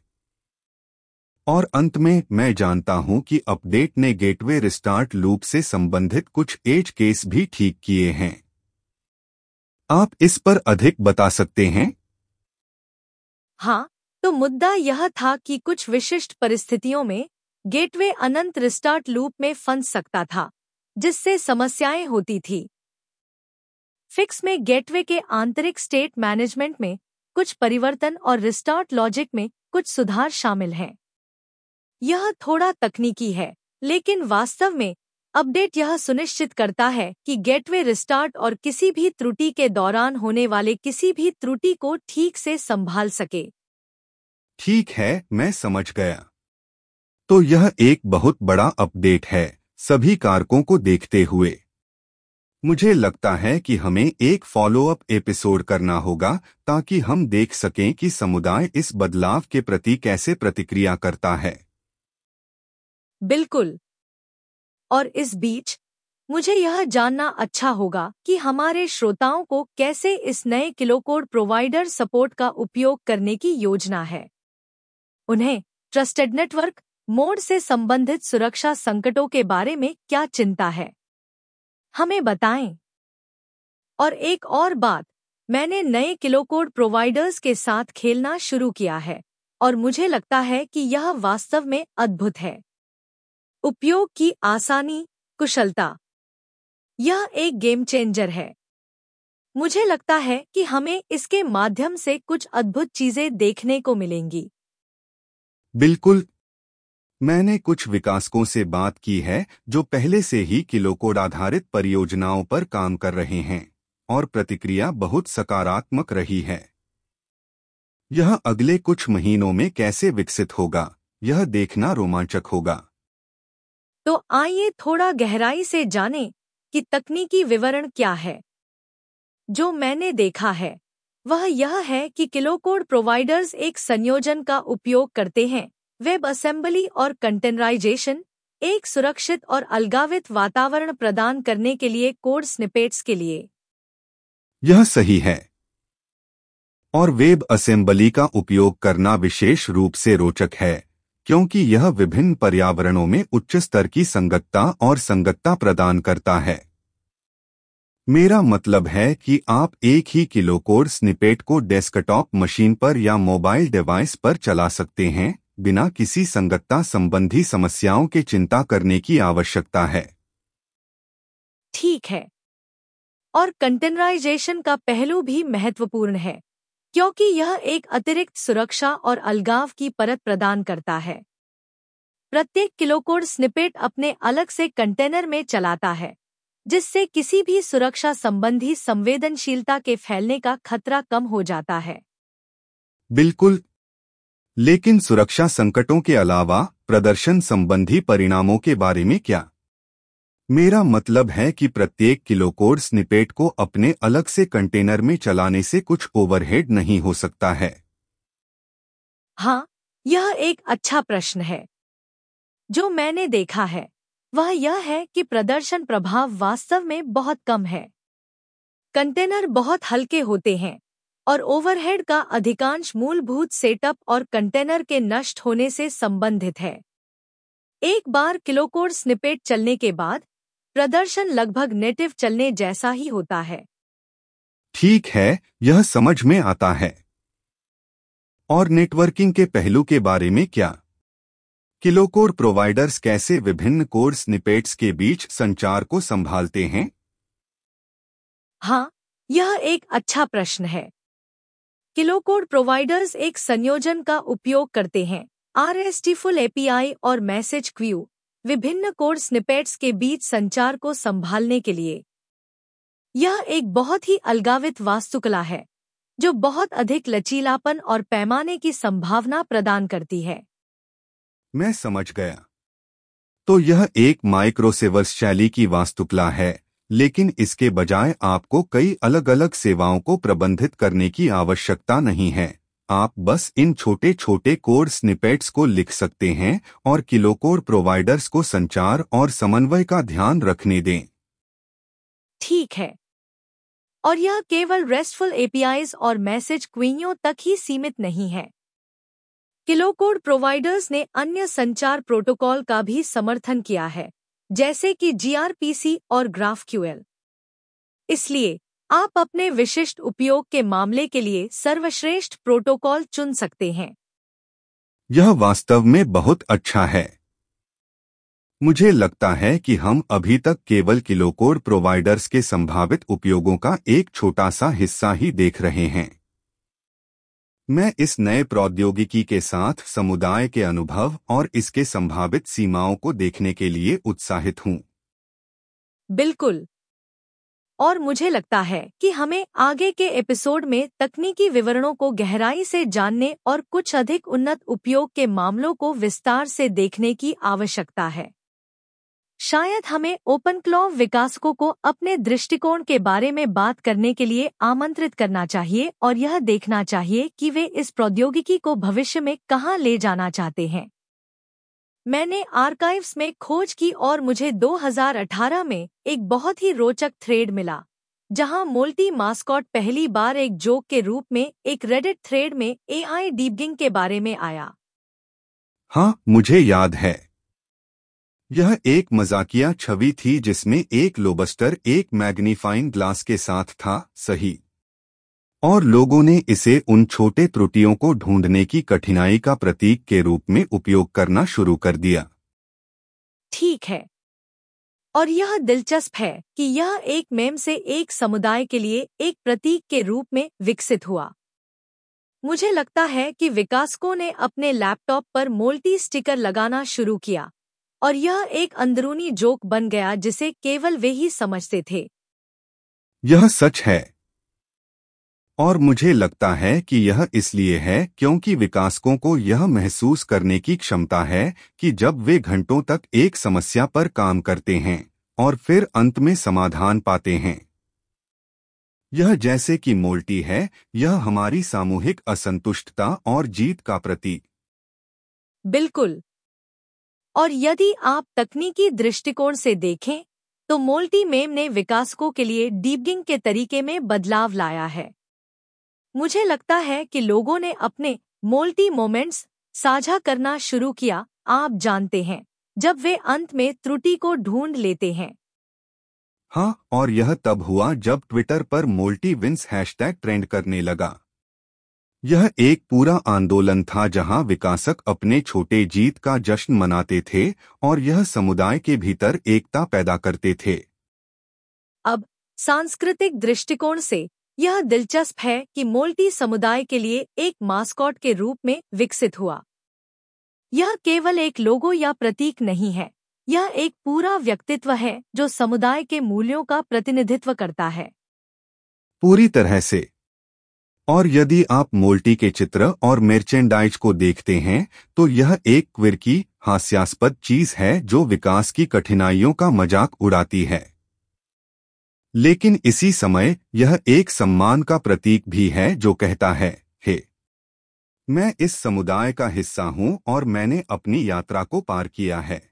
और अंत में मैं जानता हूं कि अपडेट ने गेटवे रिस्टार्ट लूप से संबंधित कुछ एज केस भी ठीक किए हैं। आप इस पर अधिक बता सकते हैं? हाँ, तो मुद्दा यह था कि कुछ विशिष्ट परिस्थितियों में गेटवे अनंत रिस्टार्ट लूप में फंस सकता था, जिससे समस्याएं होती थी। फिक्स में गेटवे के आंतरिक स्टेट मैनेजमेंट में कुछ परिवर्तन और रिस्टार्ट लॉजिक में कुछ सुधार शामिल हैं। यह थोड़ा तकनीकी है, लेकिन वास्तव में अपडेट यह सुनिश्चित करता है कि गेटवे रिस्टार्ट और किसी भी त्रुटि के दौरान होने वाले किसी भी त्रुटि को ठीक से संभाल सके। ठीक है, मैं समझ गया। तो यह एक बहुत बड़ा अपडेट है सभी कारकों को देखते हुए। मुझे लगता है कि हमें एक फॉलोअप एपिसोड करना होगा ताकि हम देख सकें कि समुदाय इस बदलाव के प्रति कैसे प्रतिक्रिया करता है। बिल्कुल। और इस बीच मुझे यह जानना अच्छा होगा कि हमारे श्रोताओं को कैसे इस नए किलोकोड प्रोवाइडर सपोर्ट का उपयोग करने की योजना है। उन्हें ट्रस्टेड नेटवर्क मोड से संबंधित सुरक्षा संकटों के बारे में क्या चिंता है, हमें बताएं। और एक और बात, मैंने नए किलोकोड प्रोवाइडर्स के साथ खेलना शुरू किया है और मुझे लगता है कि यह वास्तव में अद्भुत है। उपयोग की आसानी, कुशलता, यह एक गेम चेंजर है। मुझे लगता है कि हमें इसके माध्यम से कुछ अद्भुत चीजें देखने को मिलेंगी। बिल्कुल। मैंने कुछ विकासकों से बात की है जो पहले से ही किलोकोड आधारित परियोजनाओं पर काम कर रहे हैं और प्रतिक्रिया बहुत सकारात्मक रही है। यह अगले कुछ महीनों में कैसे विकसित होगा, यह देखना रोमांचक होगा। तो आइए थोड़ा गहराई से जानें कि तकनीकी विवरण क्या है। जो मैंने देखा है वह यह है कि किलोकोड प्रोवाइडर्स एक संयोजन का उपयोग करते हैं, वेब असेंबली और कंटेनराइजेशन, एक सुरक्षित और अलगावित वातावरण प्रदान करने के लिए कोड स्निपेट्स के लिए। यह सही है। और वेब असेंबली का उपयोग करना विशेष रूप से रोचक है क्योंकि यह विभिन्न पर्यावरणों में उच्च स्तर की संगतता और संगतता प्रदान करता है। मेरा मतलब है कि आप एक ही किलोकोड स्निपेट को डेस्कटॉप मशीन पर या मोबाइल डिवाइस पर चला सकते हैं बिना किसी संगतता संबंधी समस्याओं की चिंता करने की आवश्यकता है। ठीक है। और कंटेनराइजेशन का पहलू भी महत्वपूर्ण है क्योंकि यह एक अतिरिक्त सुरक्षा और अलगाव की परत प्रदान करता है। प्रत्येक किलोकोड स्निपेट अपने अलग से कंटेनर में चलाता है, जिससे किसी भी सुरक्षा संबंधी संवेदनशीलता के फैलने का खतरा कम हो जाता है। बिल्कुल। लेकिन सुरक्षा संकटों के अलावा प्रदर्शन संबंधी परिणामों के बारे में क्या? मेरा मतलब है कि प्रत्येक किलोकोड स्निपेट को अपने अलग से कंटेनर में चलाने से कुछ ओवरहेड नहीं हो सकता है। हाँ, यह एक अच्छा प्रश्न है। जो मैंने देखा है वह यह है कि प्रदर्शन प्रभाव वास्तव में बहुत कम है। कंटेनर बहुत हल्के होते हैं और ओवरहेड का अधिकांश मूलभूत सेटअप और कंटेनर के नष्ट होने से संबंधित है। एक बार किलोकोड स्निपेट चलने के बाद प्रदर्शन लगभग नेटिव चलने जैसा ही होता है। ठीक है, यह समझ में आता है। और नेटवर्किंग के पहलू के बारे में क्या? किलोकोड प्रोवाइडर्स कैसे विभिन्न कोड स्निपेट्स के बीच संचार को संभालते हैं? हाँ, यह एक अच्छा प्रश्न है। किलोकोड प्रोवाइडर्स एक संयोजन का उपयोग करते हैं, आरएसटीफुल एपीआई और मैसेज क्यू, विभिन्न कोड स्निपेट्स के बीच संचार को संभालने के लिए। यह एक बहुत ही अलगावित वास्तुकला है जो बहुत अधिक लचीलापन और पैमाने की संभावना प्रदान करती है। मैं समझ गया। तो यह एक माइक्रोसेवर्स शैली की वास्तुकला है, लेकिन इसके बजाय आपको कई अलग अलग सेवाओं को प्रबंधित करने की आवश्यकता नहीं है। आप बस इन छोटे छोटे कोड स्निपेट्स को लिख सकते हैं और किलोकोड प्रोवाइडर्स को संचार और समन्वय का ध्यान रखने दें। ठीक है। और यह केवल रेस्टफुल एपीआईज और मैसेज क्वीनियों तक ही सीमित नहीं है। किलोकोड प्रोवाइडर्स ने अन्य संचार प्रोटोकॉल का भी समर्थन किया है, जैसे कि जीआरपीसी और ग्राफक्यूएल। इसलिए आप अपने विशिष्ट उपयोग के मामले के लिए सर्वश्रेष्ठ प्रोटोकॉल चुन सकते हैं। यह वास्तव में बहुत अच्छा है। मुझे लगता है कि हम अभी तक केवल किलोकोड प्रोवाइडर्स के संभावित उपयोगों का एक छोटा सा हिस्सा ही देख रहे हैं। मैं इस नए प्रौद्योगिकी के साथ समुदाय के अनुभव और इसके संभावित सीमाओं को देखने के लिए उत्साहित हूँ। बिल्कुल। और मुझे लगता है कि हमें आगे के एपिसोड में तकनीकी विवरणों को गहराई से जानने और कुछ अधिक उन्नत उपयोग के मामलों को विस्तार से देखने की आवश्यकता है। शायद हमें ओपनक्लॉव विकासकों को अपने दृष्टिकोण के बारे में बात करने के लिए आमंत्रित करना चाहिए और यह देखना चाहिए कि वे इस प्रौद्योगिकी को भविष्य में कहां ले जाना चाहते हैं। मैंने आर्काइव्स में खोज की और मुझे दो हज़ार अठारह में एक बहुत ही रोचक थ्रेड मिला, जहां मोल्टी मास्कॉट पहली बार एक जोक के रूप में एक रेडिट थ्रेड में एआई डीबगिंग के बारे में आया। हाँ, मुझे याद है। यह एक मजाकिया छवि थी जिसमें एक लोबस्टर एक मैग्नीफाइंग ग्लास के साथ था, सही? और लोगों ने इसे उन छोटे त्रुटियों को ढूंढने की कठिनाई का प्रतीक के रूप में उपयोग करना शुरू कर दिया। ठीक है। और यह दिलचस्प है कि यह एक मेम से एक समुदाय के लिए एक प्रतीक के रूप में विकसित हुआ। मुझे लगता है कि विकासकों ने अपने लैपटॉप पर मोल्टी स्टिकर लगाना शुरू किया और यह एक अंदरूनी जोक बन गया जिसे केवल वे ही समझते थे। यह सच है। और मुझे लगता है कि यह इसलिए है क्योंकि विकासकों को यह महसूस करने की क्षमता है कि जब वे घंटों तक एक समस्या पर काम करते हैं और फिर अंत में समाधान पाते हैं। यह जैसे कि मोल्टी है, यह हमारी सामूहिक असंतुष्टता और जीत का प्रतीक। बिल्कुल। और यदि आप तकनीकी दृष्टिकोण से देखें, तो मोल्टी मेम ने विकासकों के लिए डीबगिंग के तरीके में बदलाव लाया है। मुझे लगता है कि लोगों ने अपने मोल्टी मोमेंट्स साझा करना शुरू किया, आप जानते हैं, जब वे अंत में त्रुटि को ढूंढ लेते हैं। हाँ, और यह तब हुआ जब ट्विटर पर मोल्टी विंस हैशटैग ट्रेंड करने लगा। यह एक पूरा आंदोलन था जहां विकासक अपने छोटे जीत का जश्न मनाते थे और यह समुदाय के भीतर एकता पैदा करते थे। अब सांस्कृतिक दृष्टिकोण से यह दिलचस्प है कि मोल्टी समुदाय के लिए एक मास्कॉट के रूप में विकसित हुआ। यह केवल एक लोगो या प्रतीक नहीं है, यह एक पूरा व्यक्तित्व है जो समुदाय के मूल्यों का प्रतिनिधित्व करता है। पूरी तरह से। और यदि आप मोल्टी के चित्र और मर्चेंडाइज को देखते हैं तो यह एक क्विर्की, हास्यास्पद चीज है जो विकास की कठिनाइयों का मजाक उड़ाती है। लेकिन इसी समय यह एक सम्मान का प्रतीक भी है जो कहता है, हे, मैं इस समुदाय का हिस्सा हूं और मैंने अपनी यात्रा को पार किया है।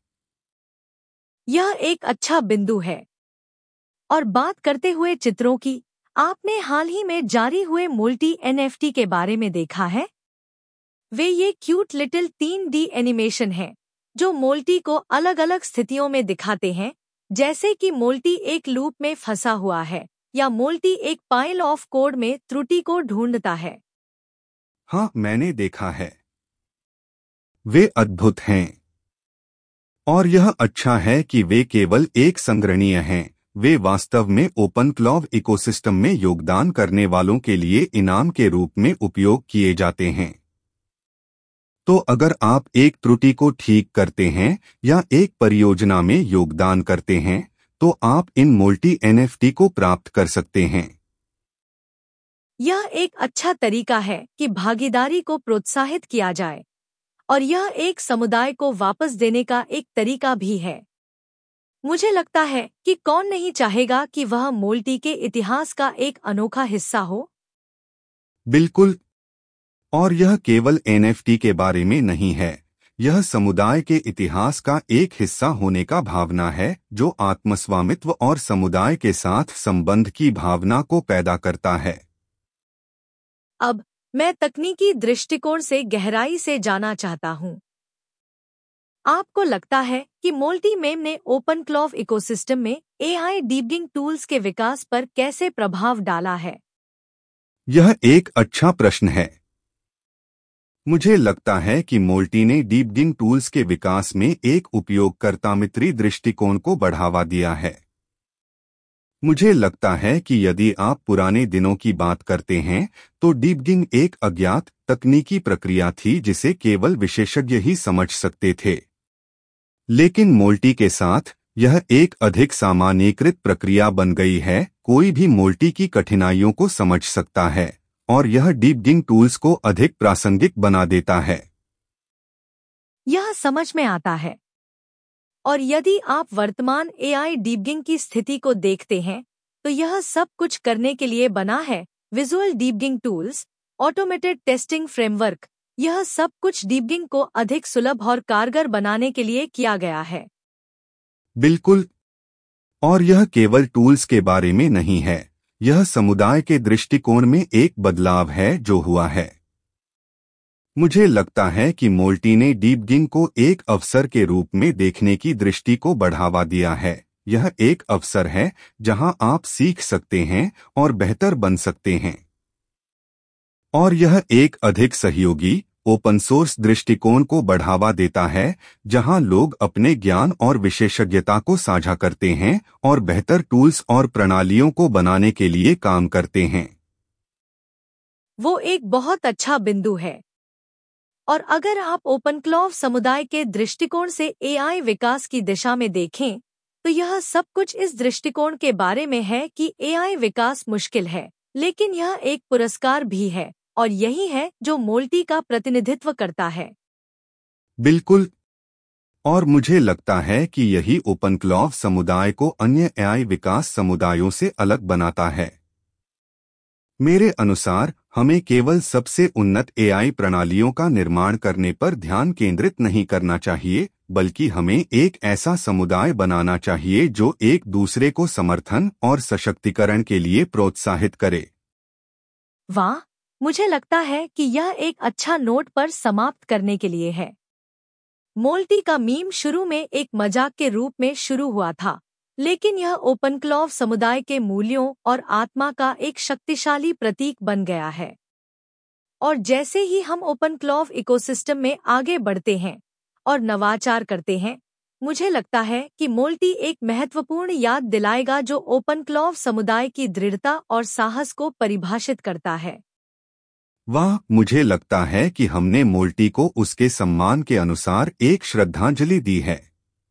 यह एक अच्छा बिंदु है। और बात करते हुए चित्रों की, आपने हाल ही में जारी हुए मोल्टी एनएफटी के बारे में देखा है? वे ये क्यूट लिटिल तीन डी एनिमेशन हैं, जो मोल्टी को अलग अलग स्थितियों में दिखाते हैं, जैसे कि मोल्टी एक लूप में फंसा हुआ है या मोल्टी एक पाइल ऑफ कोड में त्रुटि को ढूंढता है। हाँ, मैंने देखा है। वे अद्भुत हैं। और यह अच्छा है कि वे केवल एक संग्रहणीय हैं, वे वास्तव में ओपनक्लॉव इकोसिस्टम में योगदान करने वालों के लिए इनाम के रूप में उपयोग किए जाते हैं। तो अगर आप एक त्रुटि को ठीक करते हैं या एक परियोजना में योगदान करते हैं, तो आप इन मोल्टी एनएफटी को प्राप्त कर सकते हैं। यह एक अच्छा तरीका है कि भागीदारी को प्रोत्साहित किया जाए और यह एक समुदाय को वापस देने का एक तरीका भी है। मुझे लगता है कि कौन नहीं चाहेगा कि वह मोल्टी के इतिहास का एक अनोखा हिस्सा हो। बिल्कुल। और यह केवल एनएफटी के बारे में नहीं है, यह समुदाय के इतिहास का एक हिस्सा होने का भावना है जो आत्मस्वामित्व और समुदाय के साथ संबंध की भावना को पैदा करता है। अब मैं तकनीकी दृष्टिकोण से गहराई से जाना चाहता हूँ। आपको लगता है कि मोल्टी-मेम ने ओपनक्लॉव इकोसिस्टम में एआई डीबगिंग टूल्स के विकास पर कैसे प्रभाव डाला है? यह एक अच्छा प्रश्न है। मुझे लगता है कि मोल्टी ने डीबगिंग टूल्स के विकास में एक उपयोगकर्ता मित्री दृष्टिकोण को बढ़ावा दिया है। मुझे लगता है कि यदि आप पुराने दिनों की बात करते हैं तो डीबगिंग एक अज्ञात तकनीकी प्रक्रिया थी जिसे केवल विशेषज्ञ ही समझ सकते थे। लेकिन मोल्टी के साथ यह एक अधिक सामान्यीकृत प्रक्रिया बन गई है, कोई भी मोल्टी की कठिनाइयों को समझ सकता है और यह डीबगिंग टूल्स को अधिक प्रासंगिक बना देता है। यह समझ में आता है। और यदि आप वर्तमान एआई डीबगिंग की स्थिति को देखते हैं तो यह सब कुछ करने के लिए बना है। Visual debugging tools, automated testing framework, यह सब कुछ डीबगिंग को अधिक सुलभ और कारगर बनाने के लिए किया गया है। बिल्कुल। और यह केवल टूल्स के बारे में नहीं है, यह समुदाय के दृष्टिकोण में एक बदलाव है जो हुआ है। मुझे लगता है कि मोल्टी ने डीबगिंग को एक अवसर के रूप में देखने की दृष्टि को बढ़ावा दिया है। यह एक अवसर है जहां आप सीख सकते हैं और बेहतर बन सकते हैं। और यह एक अधिक सहयोगी ओपन सोर्स दृष्टिकोण को बढ़ावा देता है जहां लोग अपने ज्ञान और विशेषज्ञता को साझा करते हैं और बेहतर टूल्स और प्रणालियों को बनाने के लिए काम करते हैं। वो एक बहुत अच्छा बिंदु है। और अगर आप ओपनक्लॉव समुदाय के दृष्टिकोण से एआई विकास की दिशा में देखें तो यह सब कुछ इस दृष्टिकोण के बारे में है कि एआई विकास मुश्किल है, लेकिन यह एक पुरस्कार भी है और यही है जो मोल्टी का प्रतिनिधित्व करता है। बिल्कुल। और मुझे लगता है कि यही ओपनक्लॉव समुदाय को अन्य एआई विकास समुदायों से अलग बनाता है। मेरे अनुसार हमें केवल सबसे उन्नत एआई प्रणालियों का निर्माण करने पर ध्यान केंद्रित नहीं करना चाहिए, बल्कि हमें एक ऐसा समुदाय बनाना चाहिए जो एक दूसरे को समर्थन और सशक्तिकरण के लिए प्रोत्साहित करे। वाह, मुझे लगता है कि यह एक अच्छा नोट पर समाप्त करने के लिए है। मोल्टी का मीम शुरू में एक मजाक के रूप में शुरू हुआ था, लेकिन यह ओपनक्लॉव समुदाय के मूल्यों और आत्मा का एक शक्तिशाली प्रतीक बन गया है। और जैसे ही हम ओपनक्लॉव इकोसिस्टम में आगे बढ़ते हैं और नवाचार करते हैं, मुझे लगता है कि मोल्टी एक महत्वपूर्ण याद दिलाएगा जो ओपनक्लॉव समुदाय की दृढ़ता और साहस को परिभाषित करता है। वाह, मुझे लगता है कि हमने मोल्टी को उसके सम्मान के अनुसार एक श्रद्धांजलि दी है।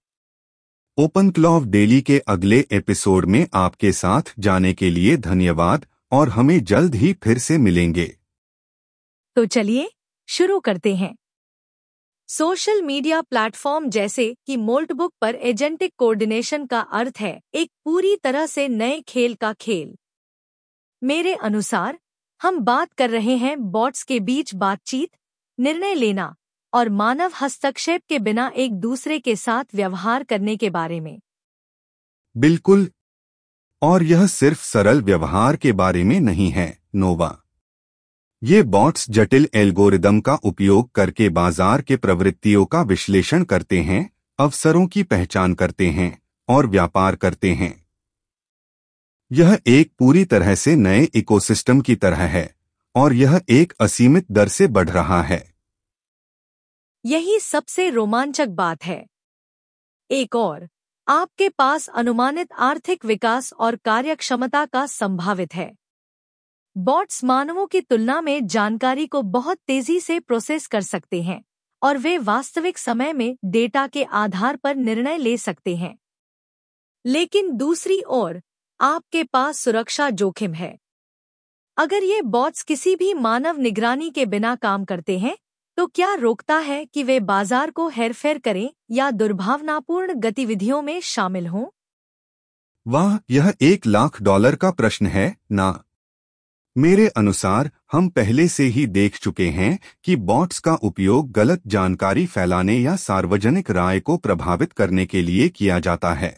ओपनक्लॉव डेली के अगले एपिसोड में आपके साथ जाने के लिए धन्यवाद और हमें जल्द ही फिर से मिलेंगे। तो चलिए शुरू करते हैं। सोशल मीडिया प्लेटफॉर्म जैसे कि मोल्टबुक पर एजेंटिक कोऑर्डिनेशन का अर्थ है एक पूरी तरह से नए खेल का खेल। मेरे अनुसार हम बात कर रहे हैं बॉट्स के बीच बातचीत, निर्णय लेना और मानव हस्तक्षेप के बिना एक दूसरे के साथ व्यवहार करने के बारे में। बिल्कुल। और यह सिर्फ सरल व्यवहार के बारे में नहीं है, नोवा। ये बॉट्स जटिल एल्गोरिदम का उपयोग करके बाजार के प्रवृत्तियों का विश्लेषण करते हैं, अवसरों की पहचान करते हैं और व्यापार करते हैं। यह एक पूरी तरह से नए इकोसिस्टम की तरह है और यह एक असीमित दर से बढ़ रहा है। यही सबसे रोमांचक बात है। एक और, आपके पास अनुमानित आर्थिक विकास और कार्यक्षमता का संभावित है। बॉट्स मानवों की तुलना में जानकारी को बहुत तेजी से प्रोसेस कर सकते हैं और वे वास्तविक समय में डेटा के आधार पर निर्णय ले सकते हैं। लेकिन दूसरी ओर, आपके पास सुरक्षा जोखिम है। अगर ये बॉट्स किसी भी मानव निगरानी के बिना काम करते हैं, तो क्या रोकता है कि वे बाजार को हेरफेर करें या दुर्भावनापूर्ण गतिविधियों में शामिल हों? वाह, यह एक लाख डॉलर का प्रश्न है ना। मेरे अनुसार हम पहले से ही देख चुके हैं कि बॉट्स का उपयोग गलत जानकारी फैलाने या सार्वजनिक राय को प्रभावित करने के लिए किया जाता है।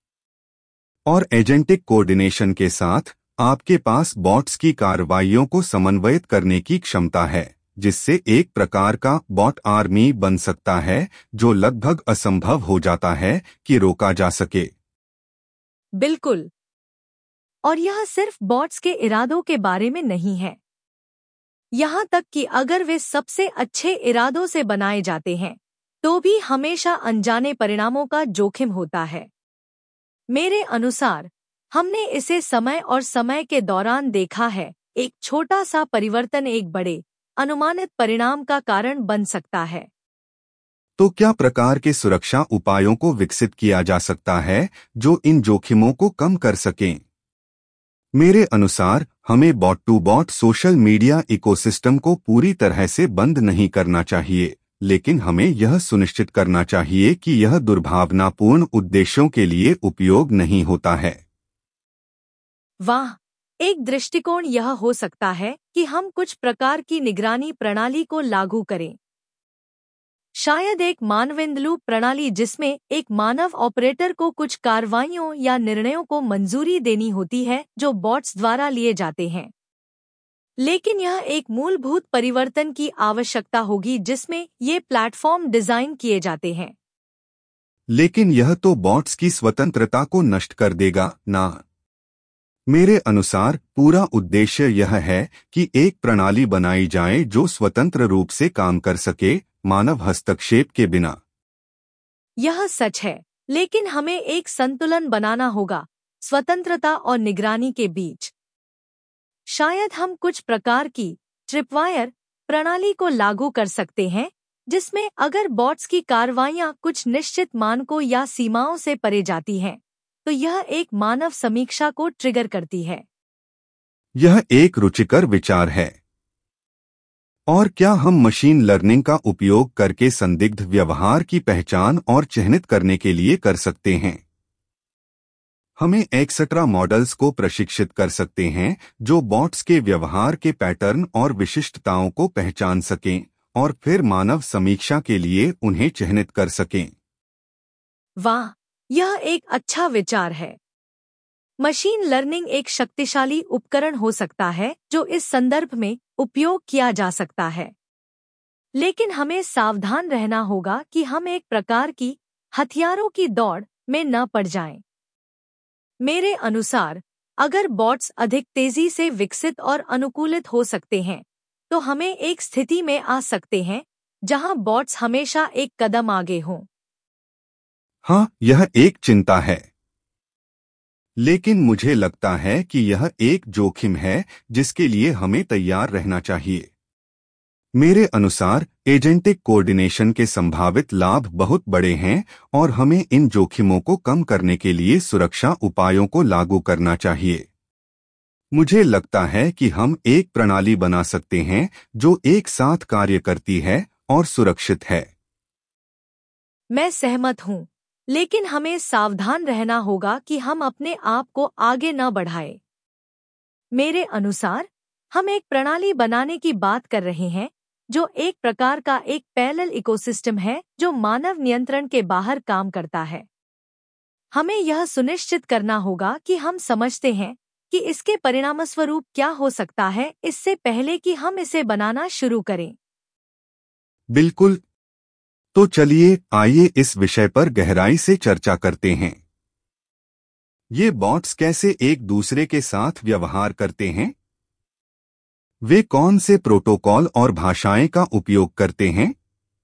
और एजेंटिक कोऑर्डिनेशन के साथ आपके पास बॉट्स की कार्रवाइयों को समन्वयित करने की क्षमता है, जिससे एक प्रकार का बॉट आर्मी बन सकता है जो लगभग असंभव हो जाता है कि रोका जा सके। बिल्कुल। और यह सिर्फ बॉट्स के इरादों के बारे में नहीं है। यहाँ तक कि अगर वे सबसे अच्छे इरादों से बनाए जाते हैं, तो भी हमेशा अनजाने परिणामों का जोखिम होता है। मेरे अनुसार हमने इसे समय और समय के दौरान देखा है। एक छोटा सा परिवर्तन एक बड़े, अनुमानित परिणाम का कारण बन सकता है। तो क्या प्रकार के सुरक्षा उपायों को विकसित किया जा सकता है जो इन जोखिमों को कम कर सकें? मेरे अनुसार हमें bot to bot social media ecosystem को पूरी तरह से बंद नहीं करना चाहिए, लेकिन हमें यह सुनिश्चित करना चाहिए कि यह दुर्भावनापूर्ण उद्देश्यों के लिए उपयोग नहीं होता है। वाह, एक दृष्टिकोण यह हो सकता है कि हम कुछ प्रकार की निगरानी प्रणाली को लागू करें। शायद एक मानवेंद्लू प्रणाली जिसमें एक मानव ऑपरेटर को कुछ कार्रवाइयों या निर्णयों को मंजूरी देनी होती है जो बॉट्स द्वारा लिए जाते हैं। लेकिन यह एक मूलभूत परिवर्तन की आवश्यकता होगी जिसमें ये प्लेटफॉर्म डिजाइन किए जाते हैं। लेकिन यह तो बॉट्स की स्वतंत्रता को नष्ट कर देगा ना। मेरे अनुसार पूरा उद्देश्य यह है कि एक प्रणाली बनाई जाए जो स्वतंत्र रूप से काम कर सके, मानव हस्तक्षेप के बिना। यह सच है, लेकिन हमें एक संतुलन बनाना होगा स्वतंत्रता और निगरानी के बीच। शायद हम कुछ प्रकार की ट्रिपवायर प्रणाली को लागू कर सकते हैं जिसमें अगर बॉट्स की कार्रवाइयां कुछ निश्चित मानकों या सीमाओं से परे जाती हैं, तो यह एक मानव समीक्षा को ट्रिगर करती है। यह एक रुचिकर विचार है। और क्या हम मशीन लर्निंग का उपयोग करके संदिग्ध व्यवहार की पहचान और चिह्नित करने के लिए कर सकते हैं? हमें एक्सेट्रा मॉडल्स को प्रशिक्षित कर सकते हैं जो बॉट्स के व्यवहार के पैटर्न और विशिष्टताओं को पहचान सकें और फिर मानव समीक्षा के लिए उन्हें चिह्नित कर सकें। वाह, यह एक अच्छा विचार है। मशीन लर्निंग एक शक्तिशाली उपकरण हो सकता है जो इस संदर्भ में उपयोग किया जा सकता है। लेकिन हमें सावधान रहना होगा कि हम एक प्रकार की हथियारों की दौड़ में न पड़ जाएं। मेरे अनुसार अगर बॉट्स अधिक तेजी से विकसित और अनुकूलित हो सकते हैं, तो हमें एक स्थिति में आ सकते हैं जहां बॉट्स हमेशा एक कदम आगे हों। हाँ, यह एक चिंता है। लेकिन मुझे लगता है कि यह एक जोखिम है जिसके लिए हमें तैयार रहना चाहिए। मेरे अनुसार एजेंटिक कोऑर्डिनेशन के संभावित लाभ बहुत बड़े हैं और हमें इन जोखिमों को कम करने के लिए सुरक्षा उपायों को लागू करना चाहिए। मुझे लगता है कि हम एक प्रणाली बना सकते हैं जो एक साथ कार्य करती है और सुरक्षित है। मैं सहमत हूँ, लेकिन हमें सावधान रहना होगा कि हम अपने आप को आगे न बढ़ाएं। मेरे अनुसार हम एक प्रणाली बनाने की बात कर रहे हैं जो एक प्रकार का एक पैरेलल इकोसिस्टम है जो मानव नियंत्रण के बाहर काम करता है। हमें यह सुनिश्चित करना होगा कि हम समझते हैं कि इसके परिणामस्वरूप क्या हो सकता है इससे पहले कि हम इसे बनाना शुरू करें। बिल्कुल। तो चलिए आइए इस विषय पर गहराई से चर्चा करते हैं। ये बॉट्स कैसे एक दूसरे के साथ व्यवहार करते हैं? वे कौन से प्रोटोकॉल और भाषाएं का उपयोग करते हैं?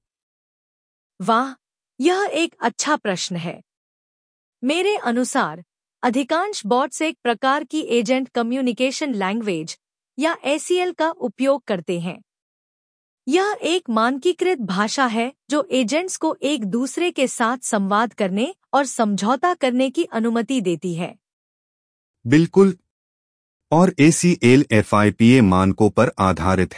वाह, यह एक अच्छा प्रश्न है। मेरे अनुसार अधिकांश बॉट्स एक प्रकार की एजेंट कम्युनिकेशन लैंग्वेज या ए सी एल का उपयोग करते हैं। यह एक मानकीकृत भाषा है जो एजेंट्स को एक दूसरे के साथ संवाद करने और समझौता करने की अनुमति देती है। बिल्कुल। और A C L F I P A मानकों पर आधारित है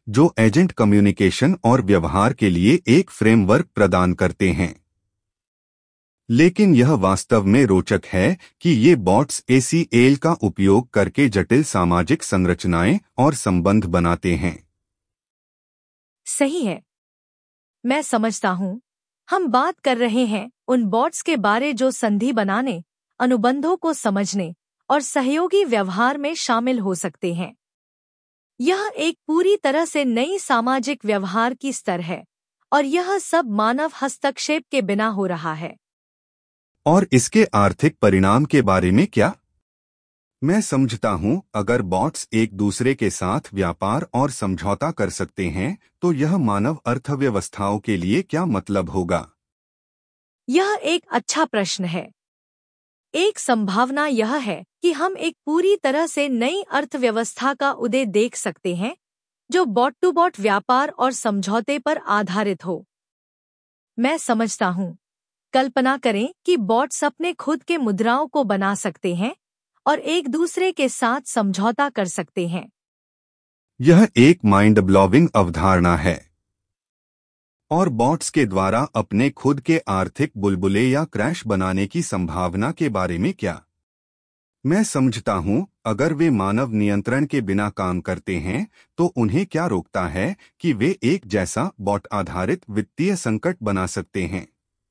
जो एजेंट कम्युनिकेशन और व्यवहार के लिए एक फ्रेमवर्क प्रदान करते हैं। लेकिन यह वास्तव में रोचक है कि ये बॉट्स ए सी एल का उपयोग करके जटिल सामाजिक संरचनाएं और संबंध बनाते हैं। सही है, मैं समझता हूँ। हम बात कर रहे हैं उन बॉट्स के बारे जो संधि बनाने, अनुबंधों को समझने और सहयोगी व्यवहार में शामिल हो सकते हैं। यह एक पूरी तरह से नई सामाजिक व्यवहार की स्तर है और यह सब मानव हस्तक्षेप के बिना हो रहा है। और इसके आर्थिक परिणाम के बारे में क्या? मैं समझता हूं, अगर बॉट्स एक दूसरे के साथ व्यापार और समझौता कर सकते हैं तो यह मानव अर्थव्यवस्थाओं के लिए क्या मतलब होगा? यह एक अच्छा प्रश्न है। एक संभावना यह है कि हम एक पूरी तरह से नई अर्थव्यवस्था का उदय देख सकते हैं जो बॉट टू बॉट व्यापार और समझौते पर आधारित हो। मैं समझता हूँ। कल्पना करें कि बॉट्स अपने खुद के मुद्राओं को बना सकते हैं और एक दूसरे के साथ समझौता कर सकते हैं। यह एक माइंड ब्लोविंग अवधारणा है। और बॉट्स के द्वारा अपने खुद के आर्थिक बुलबुले या क्रैश बनाने की संभावना के बारे में क्या? मैं समझता हूं, अगर वे मानव नियंत्रण के बिना काम करते हैं तो उन्हें क्या रोकता है कि वे एक जैसा बॉट आधारित वित्तीय संकट बना सकते हैं?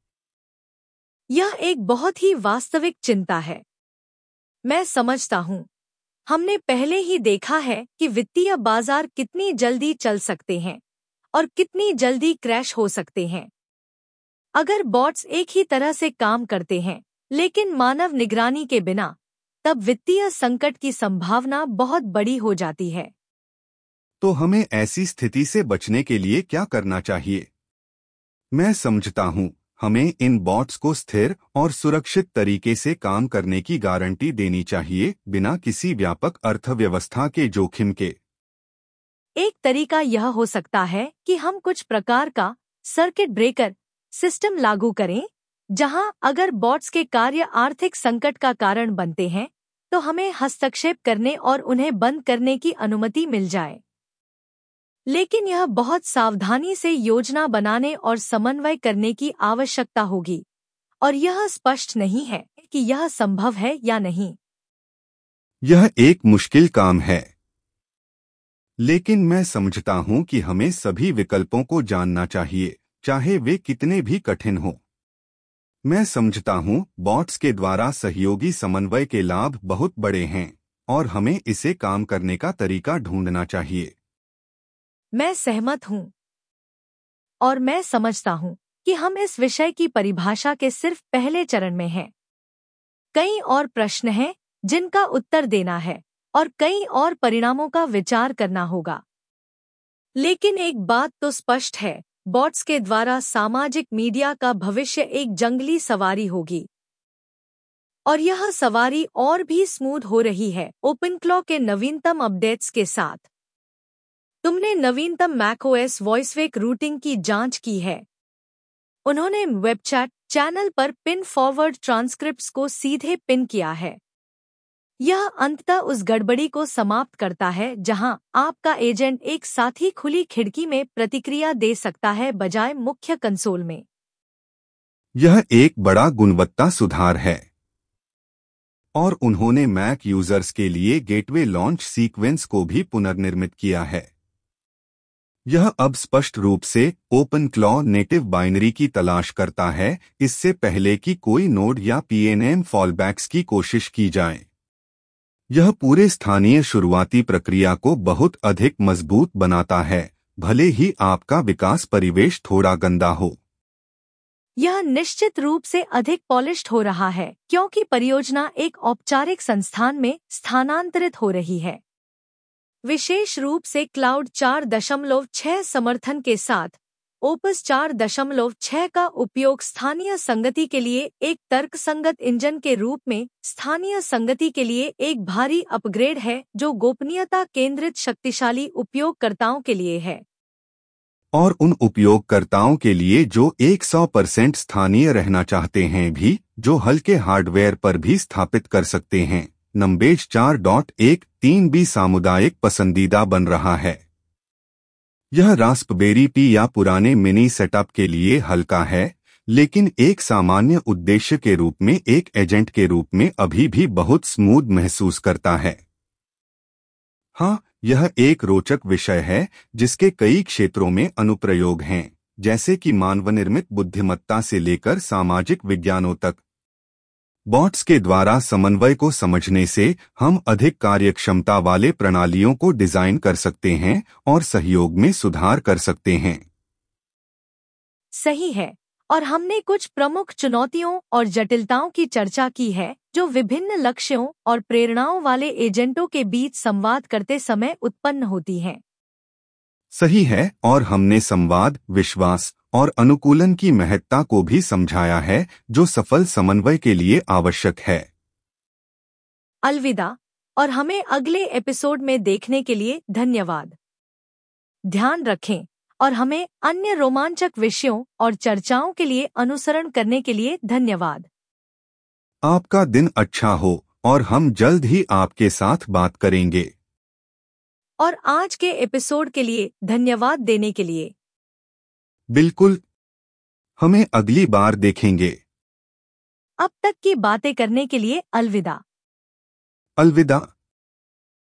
यह एक बहुत ही वास्तविक चिंता है। मैं समझता हूँ। हमने पहले ही देखा है कि वित्तीय बाजार कितनी जल्दी चल सकते हैं और कितनी जल्दी क्रैश हो सकते हैं। अगर बॉट्स एक ही तरह से काम करते हैं लेकिन मानव निगरानी के बिना, तब वित्तीय संकट की संभावना बहुत बड़ी हो जाती है। तो हमें ऐसी स्थिति से बचने के लिए क्या करना चाहिए? मैं समझता हूँ, हमें इन बॉट्स को स्थिर और सुरक्षित तरीके से काम करने की गारंटी देनी चाहिए, बिना किसी व्यापक अर्थव्यवस्था के जोखिम के। एक तरीका यह हो सकता है कि हम कुछ प्रकार का सर्किट ब्रेकर सिस्टम लागू करें, जहां अगर बॉट्स के कार्य आर्थिक संकट का कारण बनते हैं तो हमें हस्तक्षेप करने और उन्हें बंद करने की अनुमति मिल जाए। लेकिन यह बहुत सावधानी से योजना बनाने और समन्वय करने की आवश्यकता होगी, और यह स्पष्ट नहीं है कि यह संभव है या नहीं। यह एक मुश्किल काम है, लेकिन मैं समझता हूं कि हमें सभी विकल्पों को जानना चाहिए, चाहे वे कितने भी कठिन हों। मैं समझता हूं, बॉट्स के द्वारा सहयोगी समन्वय के लाभ बहुत बड़े हैं और हमें इसे काम करने का तरीका ढूंढना चाहिए। मैं सहमत हूँ। और मैं समझता हूँ कि हम इस विषय की परिभाषा के सिर्फ पहले चरण में हैं। कई और प्रश्न हैं जिनका उत्तर देना है और कई और परिणामों का विचार करना होगा। लेकिन एक बात तो स्पष्ट है, बॉट्स के द्वारा सामाजिक मीडिया का भविष्य एक जंगली सवारी होगी। और यह सवारी और भी स्मूथ हो रही है ओपनक्लॉ के नवीनतम अपडेट्स के साथ। तुमने नवीनतम मैकओएस वॉइसवेक रूटिंग की जांच की है? उन्होंने वेबचैट चैनल पर पिन फॉरवर्ड ट्रांसक्रिप्ट्स को सीधे पिन किया है। यह अंततः उस गड़बड़ी को समाप्त करता है जहां आपका एजेंट एक साथी खुली खिड़की में प्रतिक्रिया दे सकता है बजाय मुख्य कंसोल में। यह एक बड़ा गुणवत्ता सुधार है। और उन्होंने मैक यूजर्स के लिए गेटवे लॉन्च सीक्वेंस को भी पुनर्निर्मित किया है। यह अब स्पष्ट रूप से ओपनक्लॉ नेटिव बाइनरी की तलाश करता है, इससे पहले कि कोई नोड या पीएनएम फॉलबैक्स की कोशिश की जाए। यह पूरे स्थानीय शुरुआती प्रक्रिया को बहुत अधिक मजबूत बनाता है, भले ही आपका विकास परिवेश थोड़ा गंदा हो। यह निश्चित रूप से अधिक पॉलिश्ड हो रहा है क्योंकि परियोजना एक औपचारिक संस्थान में स्थानांतरित हो रही है, विशेष रूप से क्लाउड चार दशमलव छह समर्थन के साथ। ओपस चार दशमलव छह का उपयोग स्थानीय संगति के लिए एक तर्कसंगत इंजन के रूप में स्थानीय संगति के लिए एक भारी अपग्रेड है जो गोपनीयता केंद्रित शक्तिशाली उपयोगकर्ताओं के लिए है। और उन उपयोगकर्ताओं के लिए जो सौ परसेंट स्थानीय रहना चाहते हैं भी, जो हल्के हार्डवेयर पर भी स्थापित कर सकते हैं। नंबेज चार पॉइंट एक तीन भी सामुदायिक पसंदीदा बन रहा है। यह रास्पबेरी पी या पुराने मिनी सेटअप के लिए हल्का है, लेकिन एक सामान्य उद्देश्य के रूप में एक एजेंट के रूप में अभी भी बहुत स्मूथ महसूस करता है। हाँ, यह एक रोचक विषय है जिसके कई क्षेत्रों में अनुप्रयोग हैं, जैसे कि मानवनिर्मित बुद्धिमत्ता से लेकर सामाजिक विज्ञानों तक। बॉट्स के द्वारा समन्वय को समझने से हम अधिक कार्यक्षमता वाले प्रणालियों को डिजाइन कर सकते हैं और सहयोग में सुधार कर सकते हैं। सही है, और हमने कुछ प्रमुख चुनौतियों और जटिलताओं की चर्चा की है जो विभिन्न लक्ष्यों और प्रेरणाओं वाले एजेंटों के बीच संवाद करते समय उत्पन्न होती हैं। सही है, और हमने संवाद, विश्वास और अनुकूलन की महत्ता को भी समझाया है जो सफल समन्वय के लिए आवश्यक है। अलविदा, और हमें अगले एपिसोड में देखने के लिए धन्यवाद। ध्यान रखें, और हमें अन्य रोमांचक विषयों और चर्चाओं के लिए अनुसरण करने के लिए धन्यवाद। आपका दिन अच्छा हो, और हम जल्द ही आपके साथ बात करेंगे। और आज के एपिसोड के लिए धन्यवाद देने के लिए। बिल्कुल, हमें अगली बार देखेंगे। अब तक की बातें करने के लिए अलविदा। अलविदा।